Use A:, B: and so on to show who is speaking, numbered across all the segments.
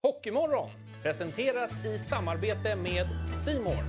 A: Hockeymorgon presenteras i samarbete med C More.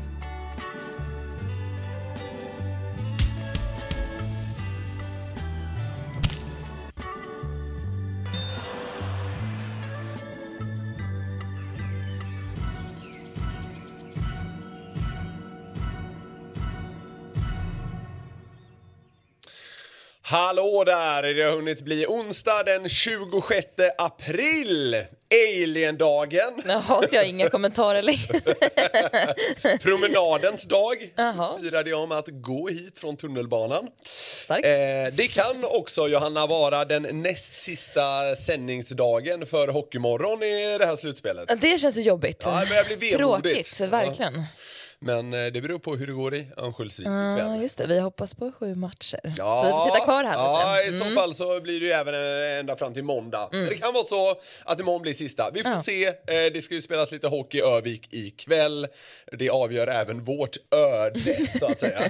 B: Hallå där, det har hunnit bli onsdag den 26 april, Alien-dagen.
C: Jaha, så jag har inga kommentarer längre.
B: Promenadens dag.
C: Jaha.
B: Firade jag med att gå hit från tunnelbanan.
C: Starkt.
B: Det kan också, Johanna, vara den näst sista sändningsdagen för Hockeymorgon i det här slutspelet.
C: Det känns ju jobbigt.
B: Ja, det börjar bli vemodigt.
C: Tråkigt, verkligen.
B: Ja. Men det beror på hur det går i Örnsköldsvik.
C: Ja, just det. Vi hoppas på 7 matcher.
B: Ja,
C: så vi får sitta kvar här
B: ja,
C: lite.
B: i så fall så blir det ju även ända fram till måndag. Men det kan vara så att imorgon blir sista. Vi får se. Det ska ju spelas lite hockey i Övik ikväll. Det avgör även vårt öde, så att säga.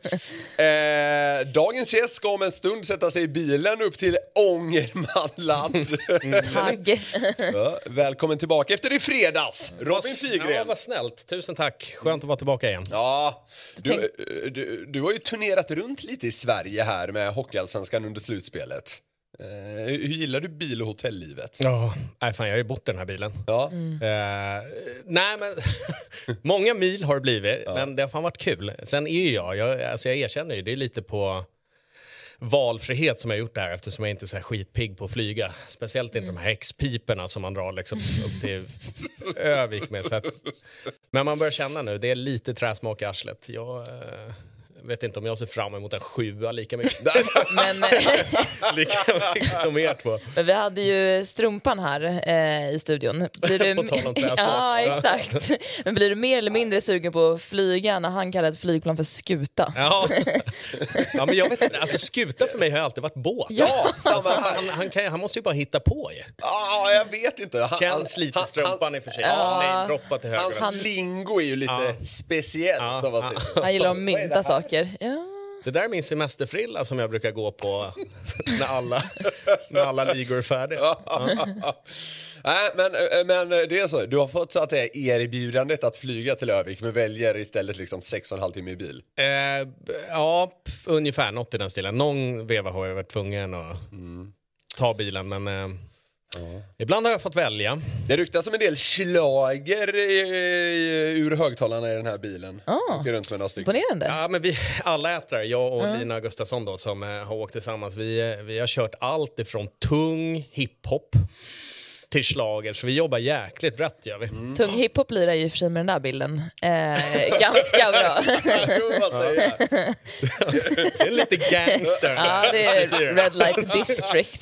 B: Dagens gäst ska om en stund sätta sig i bilen upp till Ångermanland.
C: Tagg.
B: Ja, välkommen tillbaka efter i fredags, Robin Figren.
D: Ja, vad snällt. Tusen tack. Skönt att vara tillbaka igen.
B: Ja, du har ju turnerat runt lite i Sverige här med Hockeyallsvenskan under slutspelet. Hur gillar du bil- och hotelllivet?
D: Ja, fan, jag har ju bott i den här bilen.
B: Ja.
D: Nej, men många mil har det blivit, men det har fan varit kul. Sen är ju jag erkänner ju, det är lite på valfrihet som jag gjort det här, eftersom jag inte är så här skitpigg på att flyga. Speciellt inte de här häxpiperna som man drar liksom upp till Övik med. Så att, men man börjar känna nu, det är lite träsmak i arslet. Jag vet inte om jag ser fram emot en 7 lika mycket.
C: Men,
D: lika mycket som er två.
C: men vi hade ju Strumpan här i studion. Blir du...
D: På tal om träsmak.
C: Ja, exakt. Men blir du mer eller mindre sugen på att flyga när han kallar ett flygplan för skuta?
D: Ja, men jag vet inte. Alltså skuta för mig har alltid varit båt.
B: Ja, samma här.
D: Han måste ju bara hitta på ju.
B: Ja, jag vet inte.
D: Känns lite Strumpan i och för sig. Nej, droppa till höger.
B: Hans lingo är ju lite speciellt.
C: Han gillar att mynta saker. Ja.
D: Det där är min semesterfrilla som jag brukar gå på när alla ligor är färdiga.
B: Nej, men det är så. Du har fått så att det är erbjudandet att flyga till Övik, men väljer istället liksom 6,5 timmar i bil.
D: Ja, ungefär något i den stilen. Någon veva har jag varit tvungen att ta bilen, men ibland har jag fått välja.
B: Det ryktas om en del schlager ur högtalarna i den här bilen. Åker runt med några stycken.
C: Imponerande.
D: Ja, men vi alla ätare, jag och Lina Gustafsson då, som har åkt tillsammans, vi har kört allt ifrån tung hiphop till schlager, så vi jobbar jäkligt rätt, gör vi.
C: Tung hiphop lirar ju för sig med den där bilden. Ganska bra.
D: Det är lite gangster.
C: Ja, det är Red Light District.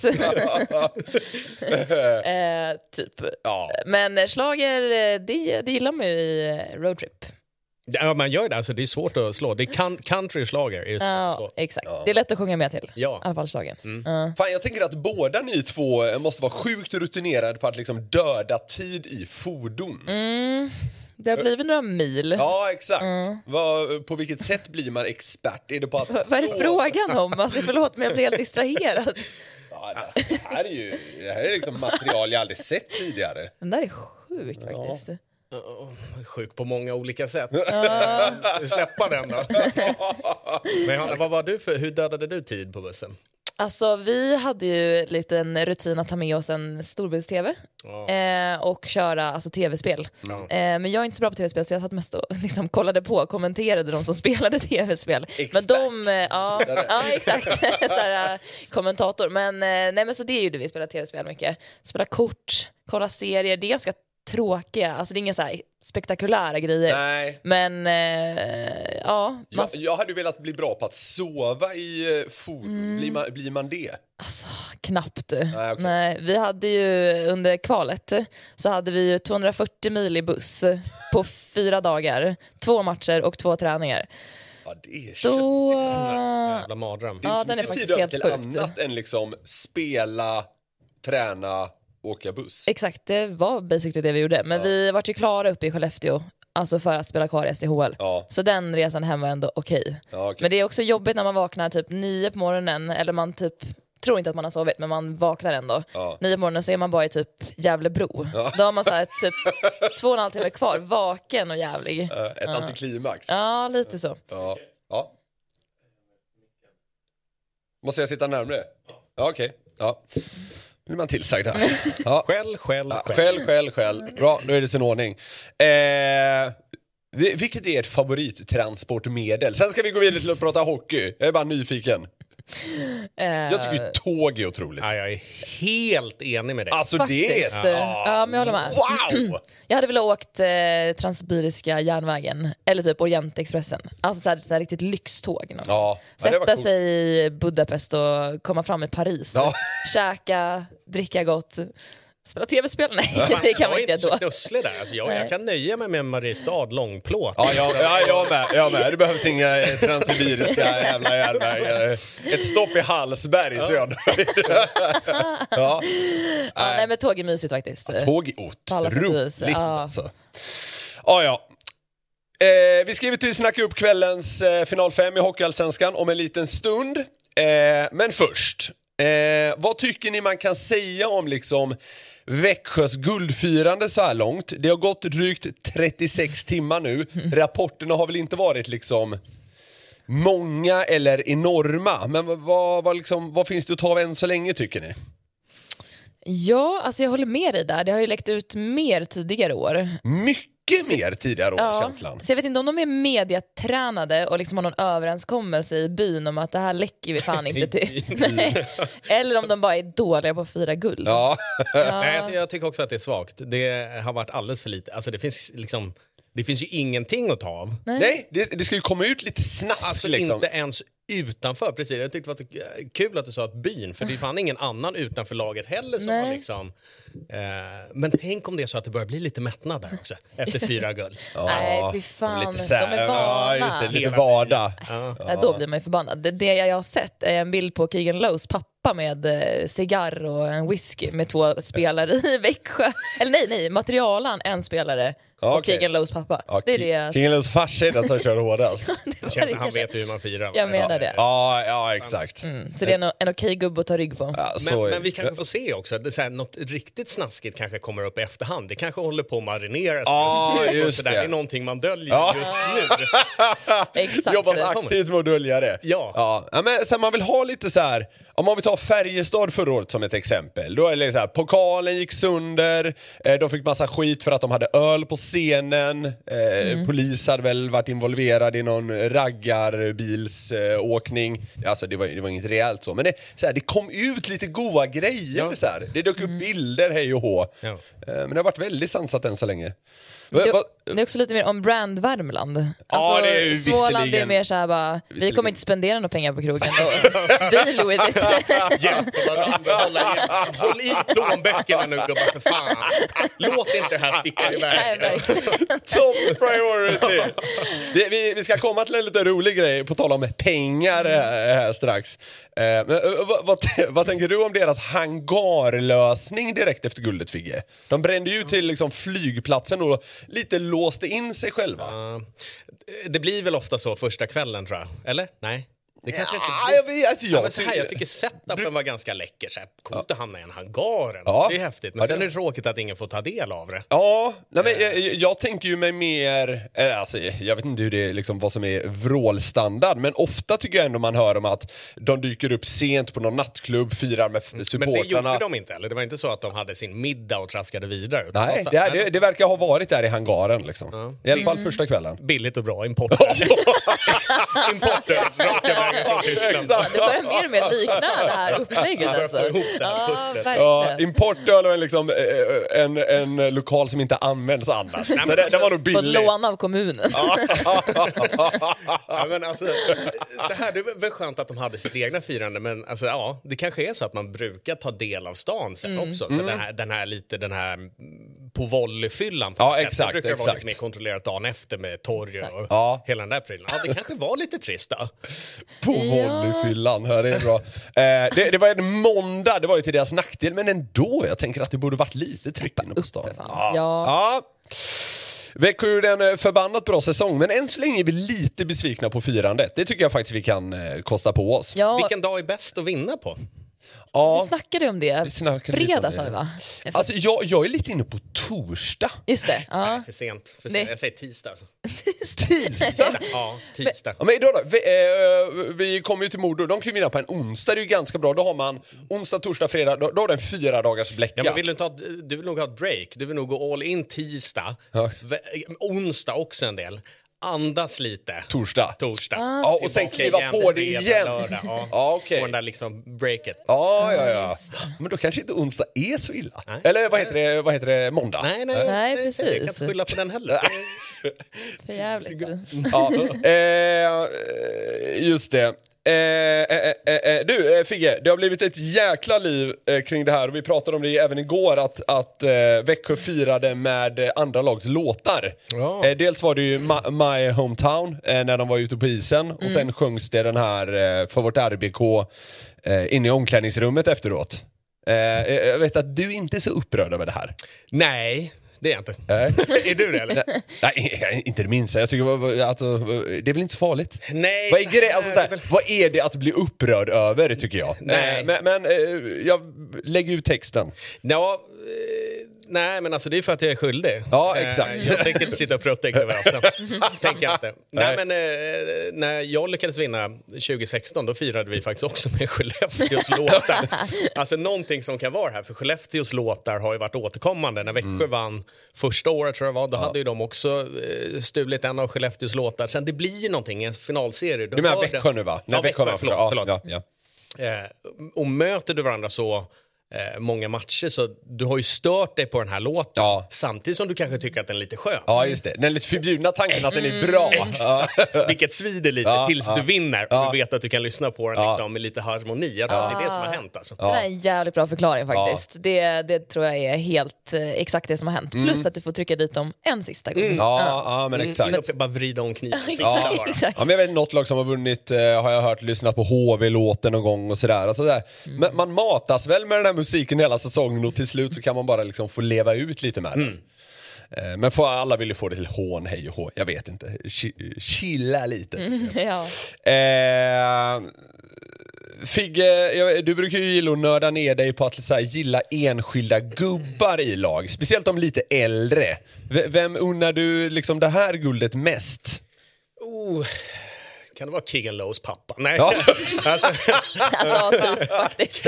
C: Typ.
B: Ja.
C: Men schlager, det gillar man ju i roadtrip.
D: Ja, man gör det. Alltså, det är svårt att slå. Det är country och schlager.
C: Ja, exakt. Det är lätt att sjunga med till.
D: Ja.
C: I alla fall schlagen.
B: Fan, jag tänker att båda ni två måste vara sjukt rutinerade på att liksom döda tid i fordon.
C: Det har blivit några mil.
B: Ja, exakt. På vilket sätt blir man expert? Är det på att
C: Vad är det frågan om? Alltså, förlåt, men jag blir helt distraherad.
B: Ja, det här är liksom material jag aldrig sett tidigare.
C: Den där är sjuk faktiskt.
D: Sjuk på många olika sätt. Du släppa den då. Men Hanna, vad var du för? Hur dödade du tid på bussen?
C: Alltså, vi hade ju lite en rutin att ta med oss en storbilds-tv och köra alltså, tv-spel. Men jag är inte så bra på tv-spel, så jag satt mest och liksom, kollade på och kommenterade de som spelade tv-spel.
B: Expert.
C: Men ja, exakt. Sådär, kommentator. Men, nej, men så det gjorde vi, spela tv-spel mycket. Spela kort, kolla serier, det är ganska tråkiga, alltså det är inga så här spektakulära grejer.
B: Nej.
C: Men
B: jag hade ju velat bli bra på att sova i fordon. Blir man det?
C: Alltså, knappt.
B: Nej, okay.
C: Nej, vi hade ju under kvalet så hade vi ju 240 mil i buss på 4 dagar, 2 matcher och 2 träningar.
B: Ja, det är
D: jävla mardröm.
B: Det är inte
C: den är
B: så mycket
C: faktiskt
B: tid
C: helt
B: till
C: sjukt.
B: annat än liksom spela, träna, åka buss.
C: Exakt, det var basically det vi gjorde. Men vi var ju klara uppe i Skellefteå, alltså för att spela kvar i SDHL.
B: Ja.
C: Så den resan hem var ändå okej.
B: Ja, okay.
C: Men det är också jobbigt när man vaknar typ 9 på morgonen, eller man typ tror inte att man har sovit, men man vaknar ändå. 9 på morgonen så är man bara i typ Gävlebro. Då har man så här, typ 2,5 timmar kvar, vaken och jävlig.
B: Ett antiklimax.
C: Ja, lite så.
B: Ja. Måste jag sitta närmare? Ja, okej. Ja. Nu är man tillsagd här. Ja. Skäll. Bra, nu är det sin ordning. Vilket är ert favorittransportmedel? Sen ska vi gå vidare till att prata hockey. Jag är bara nyfiken. Jag tycker ju tåg är otroligt.
D: Ja, jag är helt enig med dig.
B: Alltså
C: Faktiskt.
B: det är...
C: Ja, men jag håller med.
B: Wow!
C: Jag hade velat åkt Transsibiriska järnvägen eller typ Orientexpressen. Alltså så här riktigt lyxtåg.
B: Ja,
C: Sätta sig i Budapest och komma fram i Paris.
B: Ja.
C: Käka, dricka gott. Spela tv-spel? Nej, det kan man inte
D: så
C: då.
D: knusslig där. Alltså, jag kan nöja mig med Mariestad långplåt.
B: Ja, jag med. Det behövs inga transsibiriska jävla järnvägar. Ett stopp i Hallsberg så jag
C: nej, men tåg är mysigt faktiskt.
B: Tåg är otroligt alltså. Vi ska givetvis snacka upp kvällens final 5 i Hockeyallsvenskan om en liten stund. Men först, vad tycker ni man kan säga om liksom Växjös guldfirande så här långt? Det har gått drygt 36 timmar nu. Rapporterna har väl inte varit liksom många eller enorma. Men vad finns det att ta av än så länge tycker ni?
C: Ja, alltså jag håller med dig där. Det har ju läckt ut mer tidigare år.
B: Mycket mer tidigare år, känslan.
C: Så jag vet inte om de är mediatränade och liksom har någon överenskommelse i byn om att det här läcker vi fan inte till. Nej. Eller om de bara är dåliga på att fira guld.
B: Ja.
D: Nej, jag tycker också att det är svagt. Det har varit alldeles för lite. Alltså det finns ju ingenting att ta av.
B: Nej, det ska ju komma ut lite snask
D: alltså
B: liksom.
D: Inte ens utanför, precis. Jag tyckte det var kul att du sa att byn, för det är fan ingen annan utanför laget heller som har liksom... men tänk om det är så att det börjar bli lite mättnad där också, efter 4 guld.
C: Nej, fy fan.
B: Lite de
C: är vana.
B: Ja, just det, lite vardag.
C: Då blir man ju förbannad. Det jag har sett är en bild på Keegan Lowes pappa med cigarr och en whisky med 2 spelare i Växjö. Eller nej, materialan, en spelare. Och Keegan Lowes pappa.
B: Ja,
C: det är det.
B: Keegan Lowes farsa är den som kör hårdast.
D: Det känns att han vet hur man firar.
C: Jag menar det.
B: Ja, exakt.
C: Så det är en okej gubbe att ta rygg på.
B: Ja,
D: men vi kanske får se också. Det är så här, något riktigt snaskigt kanske kommer upp i efterhand. Det kanske håller på att marineras
B: just
D: det. Det är någonting man döljer just nu.
C: Exakt.
B: Jobbas aktivt med att dölja det.
D: Ja,
B: men så man vill ha lite så här. Om man vill ta Färjestad förra året som ett exempel. Då är det så här, pokalen gick sönder. De fick massa skit för att de hade öl på scenen. Polis hade väl varit involverad i någon raggarbilsåkning. Alltså det var inget rejält så. Men det kom ut lite goda grejer. Så här. Det dök upp bilder, hej och hå.
D: Ja.
B: Men det har varit väldigt sansat än så länge.
C: Det är också lite mer om brand Värmland. Alltså,
B: det är ju
C: Småland
B: visserligen.
C: är mer såhär bara, vi kommer inte spendera några pengar på krogen då. Deal with it.
D: Håll i plånböckerna nu gubbar, för fan. Låt inte det här sticka iväg.
B: Top priority. Vi ska komma till en lite rolig grej på tal om pengar här strax. Men, vad tänker du om deras hangarlösning direkt efter guldet, Figge? De brände ju till liksom flygplatsen och lite låste in sig själva.
D: Det blir väl ofta så första kvällen, tror jag. Eller? Nej. Det kanske inte jag tycker setupen var ganska läcker. Så här, coolt att hamna i en hangar.
B: Ja.
D: Det är häftigt. Men sen är det tråkigt att ingen får ta del av det.
B: Ja, men jag tänker ju mig mer... Alltså, jag vet inte hur det är, liksom, vad som är vrålstandard. Men ofta tycker jag ändå man hör om att de dyker upp sent på någon nattklubb, firar med supportrarna.
D: Men det gjorde de inte, eller? Det var inte så att de hade sin middag och traskade vidare.
B: Nej, det verkar ha varit där i hangaren. Liksom. I alla fall första kvällen.
D: Billigt och bra import. Importer, raka vägen från Tyskland.
C: Det börjar mer och mer likna det här upplägget. Alltså.
B: Importöl och liksom, en lokal som inte används annars. Så det var nog billigt.
C: På lån av kommunen.
D: Men alltså, så här, det är väl skönt att de hade sitt egna firande, men alltså, det kanske är så att man brukar ta del av stan sen också. Så den här på volleyfyllan.
B: Ja, exakt.
D: Det brukar vara lite mer kontrollerat dagen efter med torg och hela den där prylen. Ja, det kanske var lite trist då.
B: På volleyfyllan, det är bra. Det var en måndag, det var ju till deras nackdel, men ändå, jag tänker att det borde varit lite tryck inne på stan. Ja. Växjö gjorde en förbannat bra säsong, men än så länge är vi lite besvikna på firandet. Det tycker jag faktiskt vi kan kosta på oss.
C: Ja.
D: Vilken dag är bäst att vinna på?
B: Ja,
C: Vi snackade om det.
B: vi snackade lite om
C: Fredag
B: det.
C: sa vi va?
B: Alltså jag är lite inne på torsdag.
C: Just det. Ja.
D: För sent.
C: Nej.
D: Jag säger tisdag. Alltså.
B: Tisdag?
D: Ja, tisdag.
B: Ja, men idag då? Vi kommer ju till Modo. De kan ju vinna på en onsdag. Det är ju ganska bra. Då har man onsdag, torsdag, fredag. Då har du en 4 dagars bläcka.
D: Ja, men du vill nog ha ett break. Du vill nog gå all in tisdag.
B: Ja.
D: Onsdag också en del. Andas lite.
B: Torsdag.
C: Ah.
B: Och sen kliva på det igen.
D: Lördag, ja.
B: Ja, okej.
D: Och den där liksom breaket.
B: Ja. Men då kanske inte onsdag är så illa.
D: Nej.
B: Eller vad heter det? Måndag?
C: Nej, precis.
D: Jag kan inte skylla på den heller.
C: För jävligt.
B: Ja. Just det. Du Figge, det har blivit ett jäkla liv kring det här och vi pratade om det även igår att Växjö firade med andra lags låtar.
D: Ja.
B: Dels var det ju My Hometown när de var ute på isen och sen sjöngs det den här för vårt RBK inne i omklädningsrummet efteråt. Jag vet att du inte är så upprörd över det här.
D: Nej, det är jag inte. Är du det eller?
B: Nej, inte det minsta. Jag tycker alltså, det är väl inte så farligt.
D: Nej.
B: Vad är det att bli upprörd över, tycker jag?
D: Nej.
B: Men jag lägger ut texten.
D: Ja, nej, men alltså det är för att jag är skyldig.
B: Ja, exakt.
D: Jag tänker inte sitta och prutta över alltså. Tänker jag inte. Nej, men när jag lyckades vinna 2016, då firade vi faktiskt också med Skellefteås låtar. Alltså någonting som kan vara här, för Skellefteås låtar har ju varit återkommande. När Växjö vann första året, tror jag var, då hade ju de också stulit en av Skellefteås låtar. Sen det blir ju någonting i en finalserie.
B: Du menar Växjö nu, va?
D: Ja, Växjö, förlåt.
B: Ja.
D: Och möter du varandra så många matcher, så du har ju stört dig på den här låten,
B: Ja.
D: samtidigt som du kanske tycker att den är lite skön.
B: Ja, just det. Den lite förbjudna tanken att den är bra.
D: Exakt. Vilket svider lite tills du vinner och du vet att du kan lyssna på den liksom, med lite harmoni. Jag tror att det är det som har hänt alltså.
C: Det är en jävligt bra förklaring faktiskt. Det tror jag är helt exakt det som har hänt. Plus att du får trycka dit dem en sista gång.
B: Ja, men exakt.
D: Bara vrida om kniven.
C: Ja, exakt.
B: Ja, men jag vet något lag som har vunnit, har jag hört, lyssnat på HV-låten någon gång och sådär. Alltså där. Men man matas väl med den här musiken hela säsongen och till slut så kan man bara liksom få leva ut lite med den. Men alla vill ju få det till hån, hej och hå. Jag vet inte. Chilla lite.
C: Ja.
B: Figge, du brukar ju gilla att nörda ner dig på att så här, gilla enskilda gubbar i lag. Speciellt de lite äldre. Vem unnar du liksom det här guldet mest?
D: Kan det vara Keegan Lowe's pappa? Nej.
B: Ja.
D: Alltså,
C: Typ faktiskt.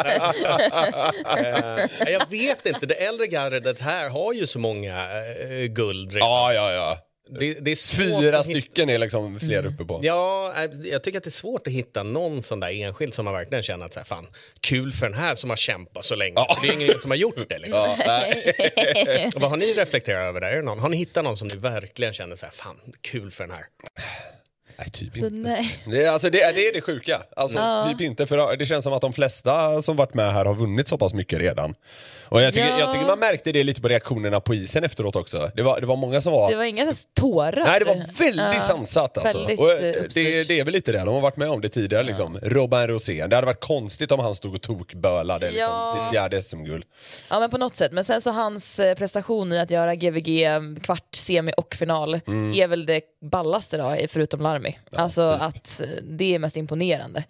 D: jag vet inte. Det äldre gardet här har ju så många guld redan.
B: Ja.
D: Det är svårt
B: 4
D: att
B: stycken är liksom fler uppe på.
D: Ja, jag tycker att det är svårt att hitta någon sån där enskild som man verkligen känner att så här, fan, kul för den här som har kämpat så länge. Det är ingen som har gjort det liksom. Vad har ni reflekterat över där? Har ni hittat någon som ni verkligen känner så här, fan, kul för den här?
B: Nej, typ
C: Så
B: inte.
C: nej.
B: Det är det sjuka. Alltså, typ inte, för det känns som att de flesta som varit med här har vunnit så pass mycket redan. Och jag tycker man märkte det lite på reaktionerna på isen efteråt också. Det var många som var...
C: Det var inga tårar.
B: Nej, det var väldigt sansat alltså.
C: Väldigt
B: och
C: uppstyrt.
B: det är väl lite det. De har varit med om det tidigare liksom. Robin Rosén. Det hade varit konstigt om han stod och tokbölade liksom, sitt 4:e SM-guld.
C: Ja, men på något sätt. Men sen så hans prestation i att göra GVG kvart, semi och final är väl det ballaste då, förutom Larmi. Alltså
B: typ.
C: att det är mest imponerande.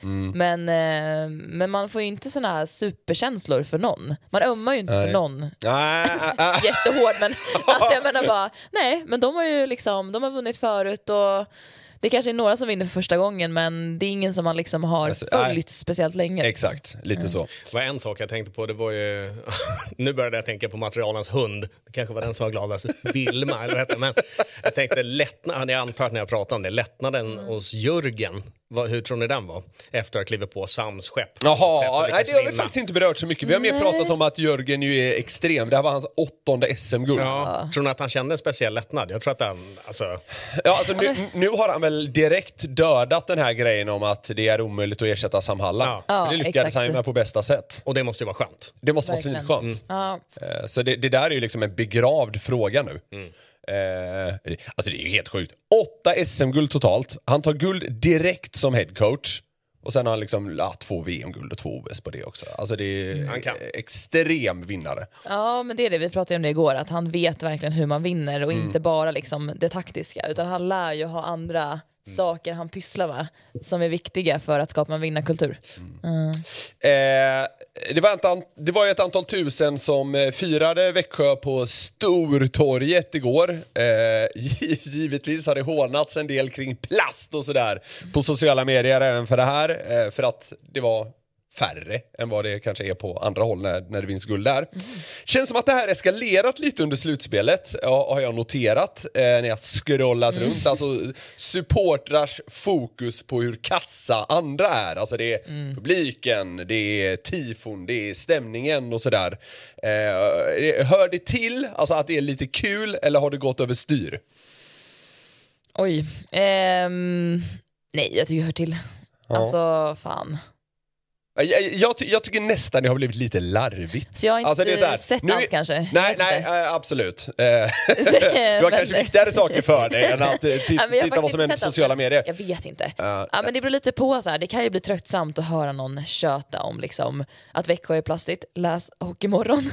C: Men man får ju inte såna här superkänslor för någon. Man ömmar ju inte för någon. Jättehård, men alltså jag menar bara, nej, men de har ju liksom, de har vunnit förut och det kanske är några som vinner för första gången, men det är ingen som man liksom har följt speciellt länge.
B: Exakt, lite så.
D: Det var en sak jag tänkte på, det var ju nu började jag tänka på materialens hund. Det kanske var den som var gladast, Vilma eller vad heter det? Men jag tänkte lättnad, jag antar att när jag pratade om det, lättnaden hos Jörgen. Hur tror ni den var? Efter att kliva på Sams skepp.
B: Jaha, nej, det har vi faktiskt inte berört så mycket. Vi har mer pratat om att Jörgen ju är extrem. Det här var hans 8:e SM-guld.
D: Ja. Tror ni att han kände en speciell lättnad? Jag tror att han...
B: Alltså, nu har han väl direkt dödat den här grejen om att det är omöjligt att ersätta Sam Hallam.
C: Ja,
B: det lyckades
C: exakt.
B: han ju med på bästa sätt.
D: Och det måste ju vara skönt.
B: Det måste
C: Verkligen.
B: vara svinskönt.
C: Ja.
B: Så det där är ju liksom en begravd fråga nu. Alltså det är ju helt sjukt. 8 SM-guld totalt. Han tar guld direkt som headcoach. Och sen har han liksom 2 VM-guld och 2 OS på det också. Alltså det är extrem vinnare.
C: Ja, men det är det. Vi pratade om det igår, att han vet verkligen hur man vinner och inte bara liksom det taktiska, utan han lär ju ha andra saker han pysslar med som är viktiga för att skapa en vinnarkultur.
B: Det var ju ett antal tusen som firade Växjö på Stortorget igår. Givetvis har det hånats en del kring plast och sådär på sociala medier även för det här. För att det var färre än vad det kanske är på andra håll när det vinns guld där. Känns som att det här eskalerat lite under slutspelet, har jag noterat när jag scrollat runt. Alltså supportrars fokus på hur kassa andra är. Alltså det är publiken, det är tifon, det är stämningen och sådär. Hör det till, alltså att det är lite kul, eller har det gått över styr?
C: Oj. Nej, jag tycker det hör till. Alltså, fan.
B: Jag tycker nästan det har blivit lite larvigt.
C: Så jag har inte
B: alltså, det är så här,
C: sett allt kanske.
B: Nej, absolut. Du har kanske viktigare saker för dig än att titta vad som händer på sociala medier.
C: Jag vet inte. Men det beror lite på. Så här. Det kan ju bli tröttsamt att höra någon köta om liksom, att Växjö är plastigt. Läs Hockeymorgon.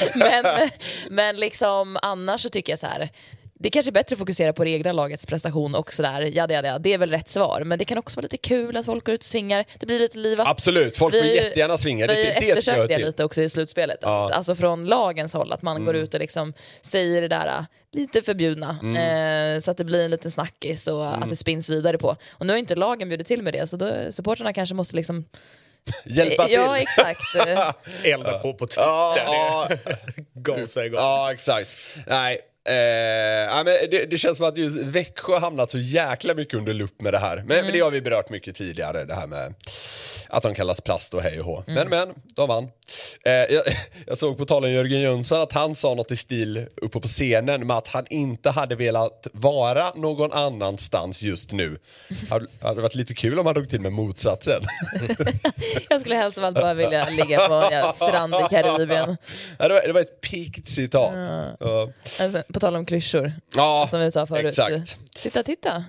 C: men liksom, annars så tycker jag så här. Det är kanske bättre att fokusera på det egna lagets prestation och sådär. Ja, det är väl rätt svar. Men det kan också vara lite kul att folk går ut och svingar. Det blir lite livat.
B: Absolut, folk vill jättegärna svinga.
C: Vi eftersökte det lite också i slutspelet. Ja. Alltså från lagens håll. Att man går ut och liksom säger det där lite förbjudna. Så att det blir en liten snackis och att det spins vidare på. Och nu har inte lagen bjudit till med det. Så då, supporterna kanske måste liksom...
B: hjälpa till.
C: Ja, exakt.
D: Elda på Twitter. Gasa igång.
B: Ja, exakt. Nej. Men det känns som att just Växjö har hamnat så jäkla mycket under lupp med det här. Men det har vi berört mycket tidigare, det här med att de kallas plast och hej och hå. Men de vann. Jag såg på talen Jörgen Jönsson att han sa något i stil uppe på scenen med att han inte hade velat vara någon annanstans just nu. Hade varit lite kul om han drog till med motsatsen.
C: Jag skulle helst av allt bara vilja ligga på en strand i Karibien.
B: Det var ett pikt citat.
C: Alltså, på tal om klyschor.
B: Ja,
C: som vi sa förut.
B: Exakt.
C: Titta.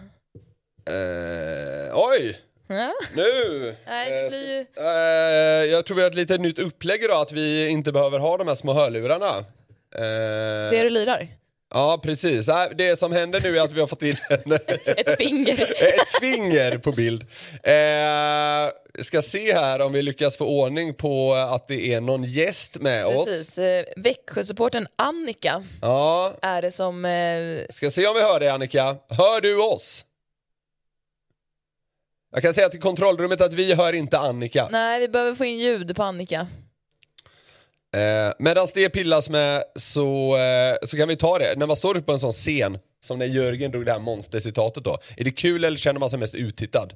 B: Oj!
C: Ja.
B: Nu!
C: Nej, det blir ju...
B: jag tror vi har ett lite nytt upplägg idag, att vi inte behöver ha de här små hörlurarna.
C: Ser du lirar?
B: Ja, precis. Det som händer nu är att vi har fått in
C: ett
B: finger på bild. Ska se här om vi lyckas få ordning på att det är någon gäst med oss.
C: Precis. Växjö-supporten Annika är det som...
B: Ska se om vi hör dig, Annika. Hör du oss? Jag kan säga till kontrollrummet att vi hör inte Annika.
C: Nej, vi behöver få in ljud på Annika.
B: Medan det pillas med så kan vi ta det. När man står upp på en sån scen, som när Jörgen drog det här monstercitatet då. Är det kul eller känner man sig mest uttittad?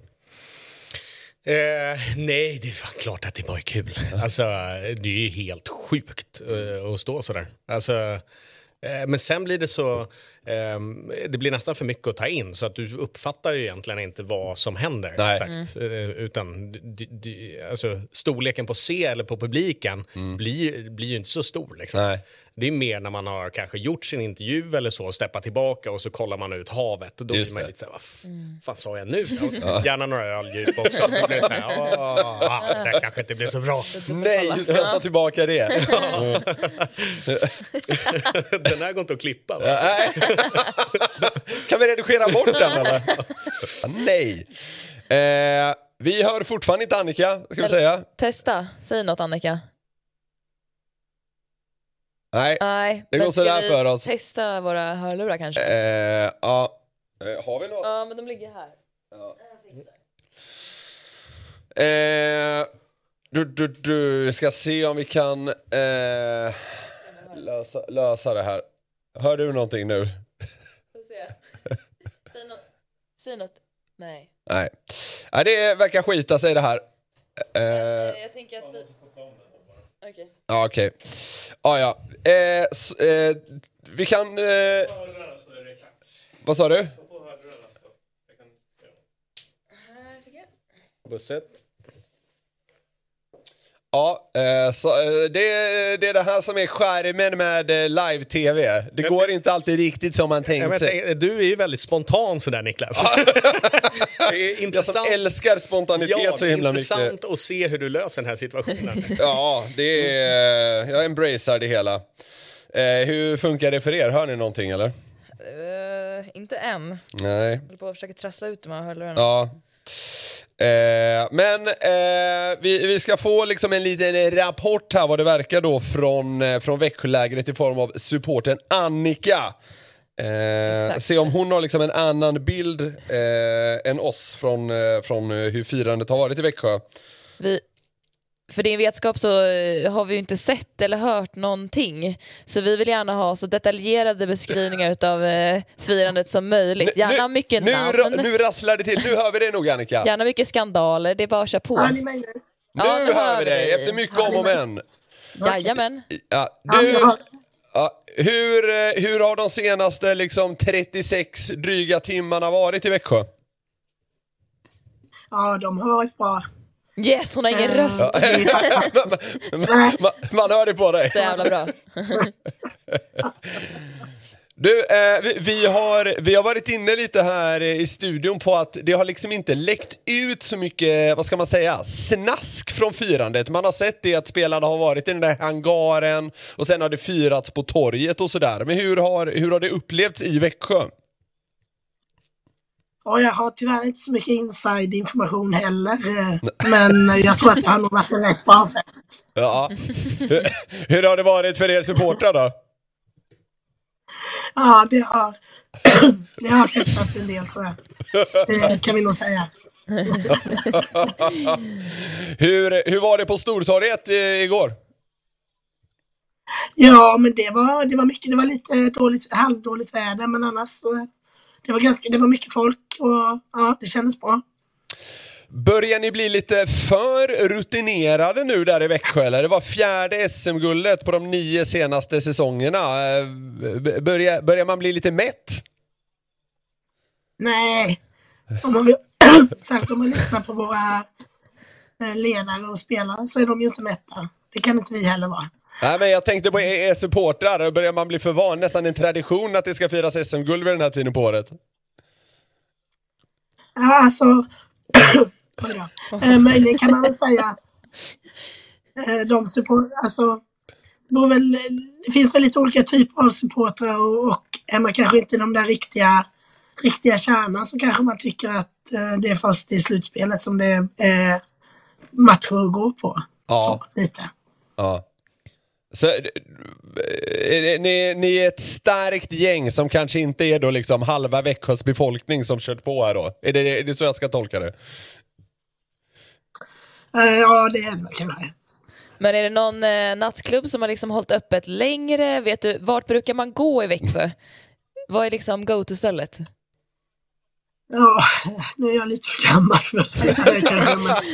D: Nej, det är klart att det var kul. Alltså, det är ju helt sjukt att stå sådär. Alltså... Men sen blir det så, det blir nästan för mycket att ta in, så att du uppfattar ju egentligen inte vad som händer. Exakt. Utan alltså, storleken på C eller på publiken blir ju inte så stor liksom. Nej. Det är mer när man har kanske gjort sin intervju eller så, steppat tillbaka och så kollar man ut havet. Då blir man lite såhär, vad fan sa jag nu? Gärna några öldjup också. Det blir såhär, det kanske inte blir så bra.
B: Nej, just att ta tillbaka det.
D: Den här går inte att klippa, va?
B: Kan vi redigera bort den eller? Nej. Vi hör fortfarande inte Annika, ska vi säga.
C: Testa, säg något Annika.
B: Nej, det går sådär för oss.
C: Testa våra hörlurar kanske.
B: Har vi något?
C: Ja, men de ligger här.
B: Du ska se om vi kan lösa det här. Hör du någonting nu?
C: Får se. Säg något. Nej.
B: Nej, det verkar skita sig det här.
C: Jag tänker att vi... Okej.
B: Ja, okej. Vi kan... Vad sa du?
D: Busset.
B: Ja, så det är det här som är skärmen med live-tv. Det går inte alltid riktigt som man tänkt sig.
D: Du är ju väldigt spontan sådär, Niklas. Det är intressant.
B: Jag som älskar spontanitet så himla mycket.
D: Det är intressant att se hur du löser den här situationen.
B: Ja, jag embracear det hela. Hur funkar det för er? Hör ni någonting eller?
C: inte än.
B: Nej.
C: Jag håller på att försöka trassla ut de här hörlurarna.
B: Ja. Men vi ska få liksom en liten rapport här vad det verkar då från Växjölägret i form av supporten Annika. Se om hon har liksom en annan bild än oss från hur firandet har varit i Växjö.
C: För din vetskap så har vi ju inte sett eller hört någonting. Så vi vill gärna ha så detaljerade beskrivningar utav firandet som möjligt. Gärna mycket namn.
B: Nu rasslar det till. Nu hör vi det nog, Annika.
C: Gärna mycket skandaler. Det är bara att köra på.
B: Nu hör vi det. Efter mycket om och men.
C: Jajamän.
B: Hur har de senaste liksom 36 dryga timmarna varit i Växjö?
E: Ja, de har varit bra.
C: Yes, hon har ingen röst.
B: Man hör det på dig.
C: Så jävla bra.
B: Du, vi har varit inne lite här i studion på att det har liksom inte läckt ut så mycket, vad ska man säga, snask från firandet. Man har sett det att spelarna har varit i den där hangaren och sen har det firats på torget och sådär. Men hur har det upplevts i Växjö?
E: Och jag har tyvärr inte så mycket inside-information heller. Men jag tror att det har nog varit en rätt bra fest.
B: Ja. Hur har det varit för er supportrar då?
E: Ja, det har festats en del, tror jag. Det kan vi nog säga.
B: Hur var det på Stortorget igår?
E: Ja, men det var mycket. Det var lite halvdåligt väder, men annars så det var mycket folk och ja, det kändes bra.
B: Börjar ni bli lite för rutinerade nu där i Växjö, eller? Det var 4:e SM-guldet på de 9 senaste säsongerna. Börjar man bli lite mätt?
E: Nej. Om man lyssnar på våra ledare och spelare så är de ju inte mätta. Det kan inte vi heller vara.
B: Nej, men jag tänkte på er supportrar. Börjar man bli för van, nästan en tradition att det ska firas SM-guld vid den här tiden på året?
E: Ja, alltså... möjligen kan man väl säga det finns väl lite olika typer av supportrar och är man kanske inte de där riktiga kärnan så kanske man tycker att det är först i slutspelet som det är matcher att gå på.
B: Ja.
E: Så lite.
B: Ja. Så ni är ett starkt gäng som kanske inte är då liksom halva Växjös befolkning som kört på här då. Är det så jag ska tolka det?
E: Ja, det är det kanske.
C: Men är det någon nattklubb som har liksom hållit öppet längre? Vet du, vart brukar man gå i Växjö? Vad är liksom go-to-stället?
E: Ja, nu är jag lite för gammal för att säga det kanske.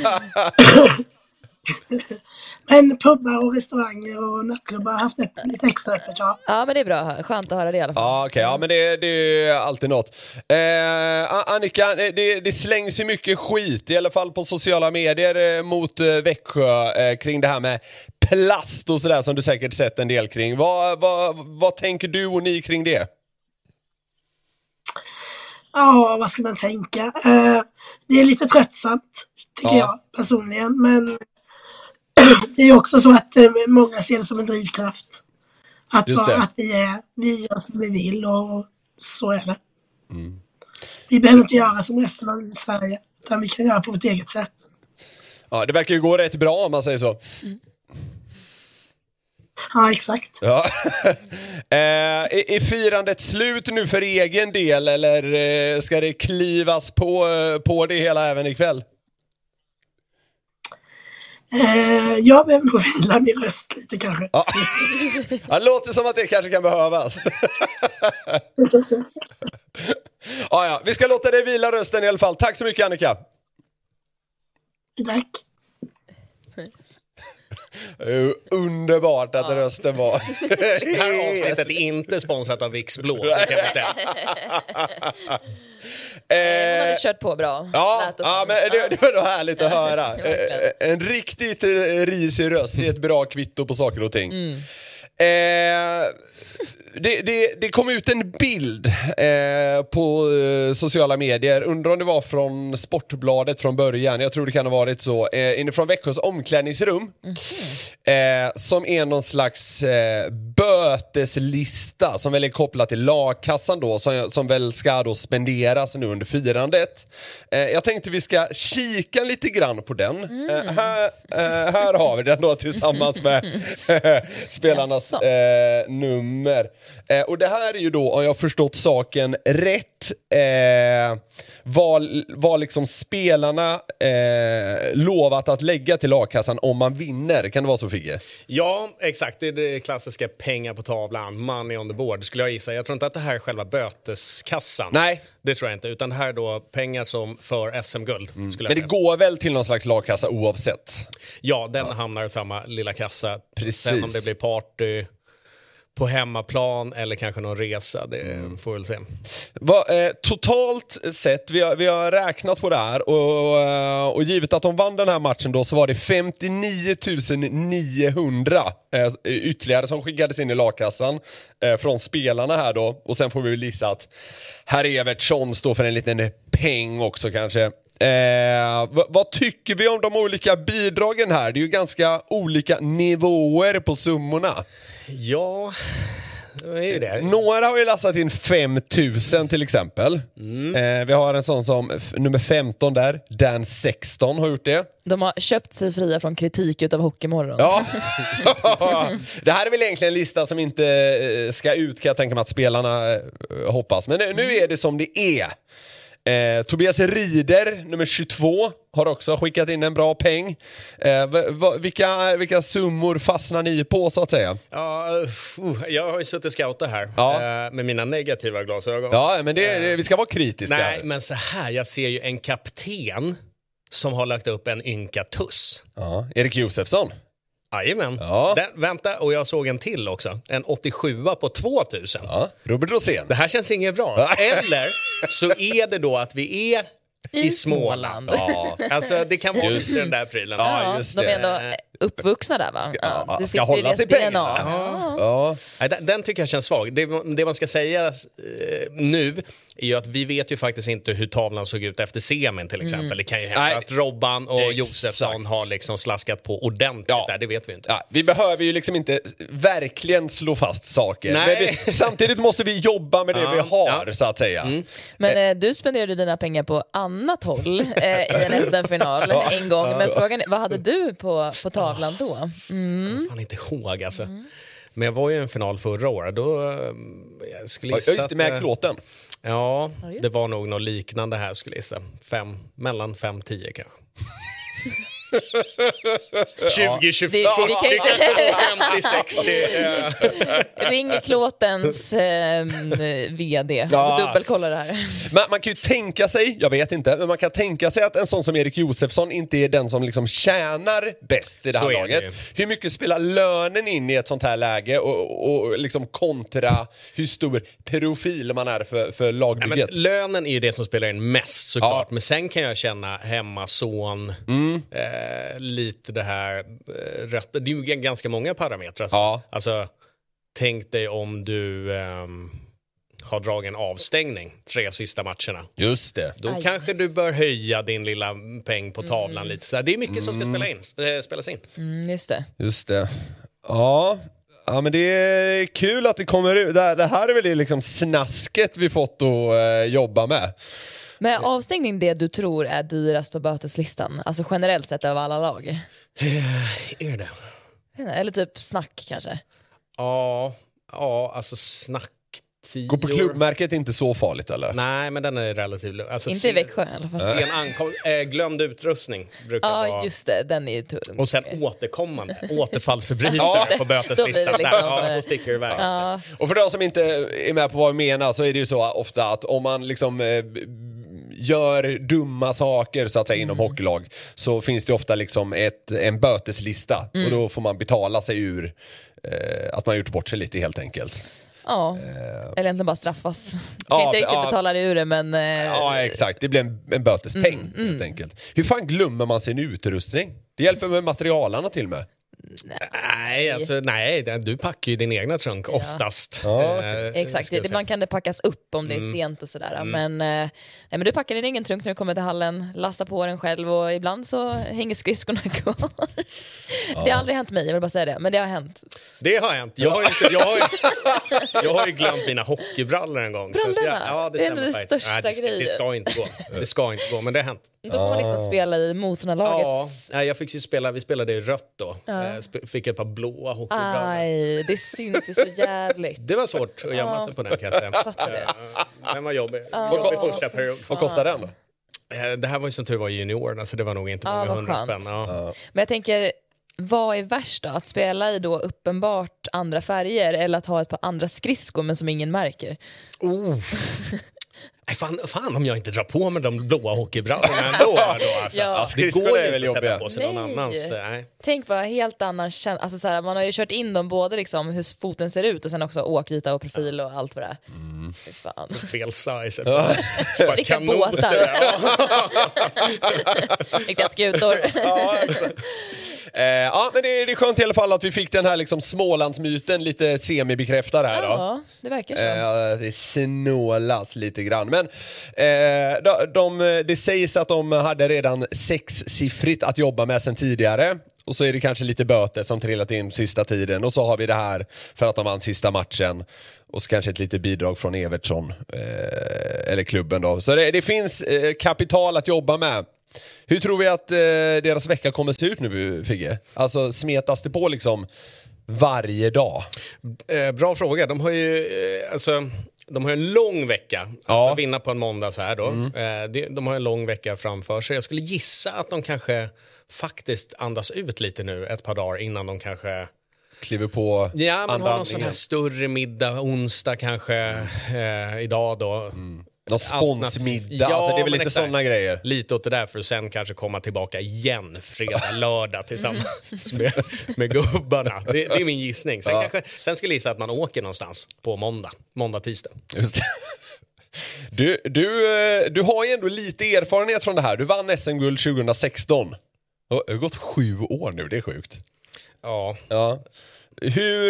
E: Men pubbar och restauranger och nattklubbar har haft lite extra öppet, ja.
C: Ja, men det är bra. Skönt att höra det i alla fall.
B: Ja, okej. Ja, men det är alltid något. Annika, det slängs ju mycket skit, i alla fall på sociala medier mot Växjö kring det här med plast och sådär som du säkert sett en del kring. Vad tänker du och ni kring det?
E: Ja, vad ska man tänka? Det är lite tröttsamt, tycker jag personligen. Men det är också så att många ser det som en drivkraft. Att vi gör som vi vill och så är det. Mm. Vi behöver inte göra som resten av Sverige, utan vi kan göra på vårt eget sätt.
B: Ja, det verkar ju gå rätt bra om man säger så. Mm.
E: Ja, exakt.
B: Ja. Är firandet slut nu för egen del eller ska det klivas på det hela även ikväll?
E: Jag behöver nog vila min röst lite kanske.
B: Ja. Det låter som att det kanske kan behövas. Ja, vi ska låta dig vila rösten i alla fall. Tack så mycket, Annika.
E: Tack.
B: Underbart att rösten var.
D: Det här avsnittet är inte sponsrat av Vicks Blå, det kan jag säga.
C: Hon hade kört på bra.
B: Ja, men det var nog härligt att höra. En riktigt risig röst, det är ett bra kvitto på saker och ting. Det kom ut en bild på sociala medier. Undrar om det var från Sportbladet från början. Jag tror det kan ha varit så. Inifrån Växjös omklädningsrum. Som är någon slags böteslista som väl är kopplad till lagkassan då. Som väl ska då spenderas nu under firandet. Jag tänkte vi ska kika lite grann på den. Här har vi den då tillsammans med spelarnas nummer. Och det här är ju då, om jag har förstått saken rätt, vad liksom spelarna lovat att lägga till lagkassan om man vinner. Kan det vara så, Figge?
D: Ja, exakt. Det är det klassiska pengar på tavlan, money on the board skulle jag gissa. Jag tror inte att det här är själva böteskassan.
B: Nej.
D: Det tror jag inte, utan det här är då pengar som för SM-guld. Skulle jag
B: Men det
D: säga.
B: går väl till någon slags lagkassa oavsett?
D: Ja, den hamnar i samma lilla kassa.
B: Precis.
D: Sen om det blir party på hemmaplan eller kanske någon resa, det får vi väl se.
B: Totalt sett, vi har räknat på det här och givet att de vann den här matchen då, så var det 59 900 ytterligare som skickades in i lagkassan från spelarna här då. Och sen får vi väl gissa att herr Evertsson står för en liten peng också kanske. Vad tycker vi om de olika bidragen här? Det är ju ganska olika nivåer på summorna.
D: Ja, det är ju det.
B: Några har ju lastat in 5 000 till exempel. Vi har en sån som nummer 15 där, Dan 16 har gjort det.
C: De har köpt sig fria från kritik utav Hockeymorgon.
B: Ja. Det här är väl egentligen en lista som inte ska ut, kan jag tänka mig att spelarna hoppas. Men nu är det som det är. Tobias Rieder, nummer 22, har också skickat in en bra peng. Vilka summor fastnar ni på, så att säga?
D: Ja, jag har ju suttit och scoutat här med mina negativa glasögon.
B: Ja, men vi ska vara kritiska.
D: Nej, men så här, jag ser ju en kapten som har lagt upp en ynka tuss.
B: Ja, Erik Josefsson.
D: Jajamän.
B: Ja.
D: Vänta, och jag såg en till också. En 87 på 2000.
B: Ja, Robert Rosén.
D: Det här känns inget bra. Eller så är det då att vi är i Småland.
B: Ja.
D: Alltså det kan vara just den där prylen.
B: Ja, just
C: de är
B: det.
C: ändå uppvuxna där, va? Det
B: ska hålla sig pengarna.
D: Ja. Den tycker jag känns svag. Det man ska säga nu är ju att vi vet ju faktiskt inte hur tavlan såg ut efter semin till exempel. Det kan ju hända att Robban och Josefsson har liksom slaskat på ordentligt där, det vet vi inte.
B: Ja, vi behöver ju liksom inte verkligen slå fast saker.
D: Nej.
B: Men samtidigt måste vi jobba med det vi har, så att säga.
C: Men du spenderade dina pengar på annat håll i en SM-final en gång. Men frågan är, vad hade du på tavlan då?
D: Jag kommer fan inte ihåg alltså. Men jag var ju i en final förra året. Då jag skulle gissa
B: just det, med klåten.
D: Ja, det var nog något liknande här skulle jag gissa. Mellan 5-10 kanske. 20-25,
C: Vi kan inte
D: 50-60.
C: ring Klåtens vd och dubbelkolla det här.
B: Man kan ju tänka sig, jag vet inte, men man kan tänka sig att en sån som Erik Josefsson inte är den som liksom tjänar bäst i det här laget. Hur mycket spelar lönen in i ett sånt här läge och liksom kontra hur stor profil man är för lagbygget?
D: Men lönen är ju det som spelar in mest såklart, men sen kan jag känna hemmason, lite det här rött. Det är ju ganska många parametrar. Alltså, tänk dig om du har dragit en avstängning 3 sista matcherna.
B: Just det.
D: Då kanske du bör höja din lilla peng på tavlan lite. Så det är mycket som ska spelas in.
B: Just det. Ja, men det är kul att det kommer ut. Det här är väl liksom snasket vi fått att jobba med.
C: Men avstängning det du tror är dyrast på böteslistan? Alltså generellt sett av alla lag?
D: Är det?
C: Eller typ snack kanske?
D: Ja, alltså snack.
B: Gå på klubbmärket är inte så farligt, eller?
D: Nej, men den är relativt alltså,
C: inte i Växjö i alla fall.
D: Sen glömd utrustning brukar vara.
C: Ja, just det. Den är tung.
D: Och sen återkommande. Återfallsförbrytare på böteslistan. Då sticker det iväg.
B: Och för de som inte är med på vad vi menar, så är det ju så ofta att om man liksom gör dumma saker så att säga inom hockeylag, så finns det ofta liksom en böteslista och då får man betala sig ur att man har gjort bort sig lite helt enkelt.
C: Ja, eller egentligen bara straffas. Kan inte riktigt betala det ur det, men...
B: Ja, exakt. Det blir en bötespeng helt enkelt. Hur fan glömmer man sin utrustning? Det hjälper med materialarna till med.
D: Nej, du packar ju din egna trunk oftast.
C: Exakt, ibland kan det packas upp om det är sent och sådär. Men du packar din egen trunk när du kommer till hallen, lastar på den själv och ibland så hänger skridskorna kvar. Det har aldrig hänt mig, jag vill bara säga det, men det har hänt.
D: Det har hänt. Jag har ju glömt mina hockeybrallor en gång.
C: Brallorna? Det är ändå det största grejen.
D: Det ska inte gå. Det ska inte gå, men det har hänt.
C: Då får man liksom spela i motståndarlaget.
D: Ja, jag fick ju vi spelade i rött då. Fick ett par blåa hockeybrallor.
C: Aj, det syns ju så jävligt.
D: Det var svårt att gömma sig på den, kan jag säga. Den var jobbig. Jobbig första period.
B: Vad kostar den då?
D: Det här var ju som tur var juniorerna, så det var nog inte många 100 spänn.
C: Men jag tänker, vad är värst då? Att spela i då uppenbart andra färger eller att ha ett par andra skridskor men som ingen märker?
D: Nej, fan om jag inte drar på mig de blåa hockeybrallorna ändå. Alltså. Det går ju inte att sätta på sig någon annans. Nej.
C: Tänk vad helt annan alltså, så här, man har ju kört in dem både liksom hur foten ser ut och sen också åkyta och profil och allt vad det är. Fan.
D: Fel size.
C: Riktiga båtar. Riktiga skutor.
B: Men det är skönt i alla fall att vi fick den här liksom Smålandsmyten lite semibekräftad här då.
C: Ja, det verkar så.
B: Det snålas lite grann. Men det sägs att de hade redan 6-siffrigt att jobba med sen tidigare. Och så är det kanske lite böter som trillat in sista tiden. Och så har vi det här för att de vann sista matchen. Och så kanske ett litet bidrag från Evertsson. Eller klubben då. Så det finns kapital att jobba med. Hur tror vi att deras vecka kommer se ut nu, Figge? Alltså smetas det på liksom varje dag?
D: Bra fråga. De har ju de har en lång vecka. Alltså vinna på en måndag så här då. De har en lång vecka framför sig. Jag skulle gissa att de kanske faktiskt andas ut lite nu ett par dagar innan de kanske
B: kliver på.
D: Ja, man har någon sån här större middag onsdag kanske idag då.
B: Någon sponsmiddag, alltså det är väl lite sådana grejer.
D: Lite åt det där för att sen kanske komma tillbaka igen fredag, lördag tillsammans med gubbarna. Det är min gissning. Sen skulle jag gissa att man åker någonstans på måndag, tisdag. Just
B: det. Du har ju ändå lite erfarenhet från det här. Du vann SM-guld 2016. Det har gått 7 år nu, det är sjukt.
D: Ja.
B: Hur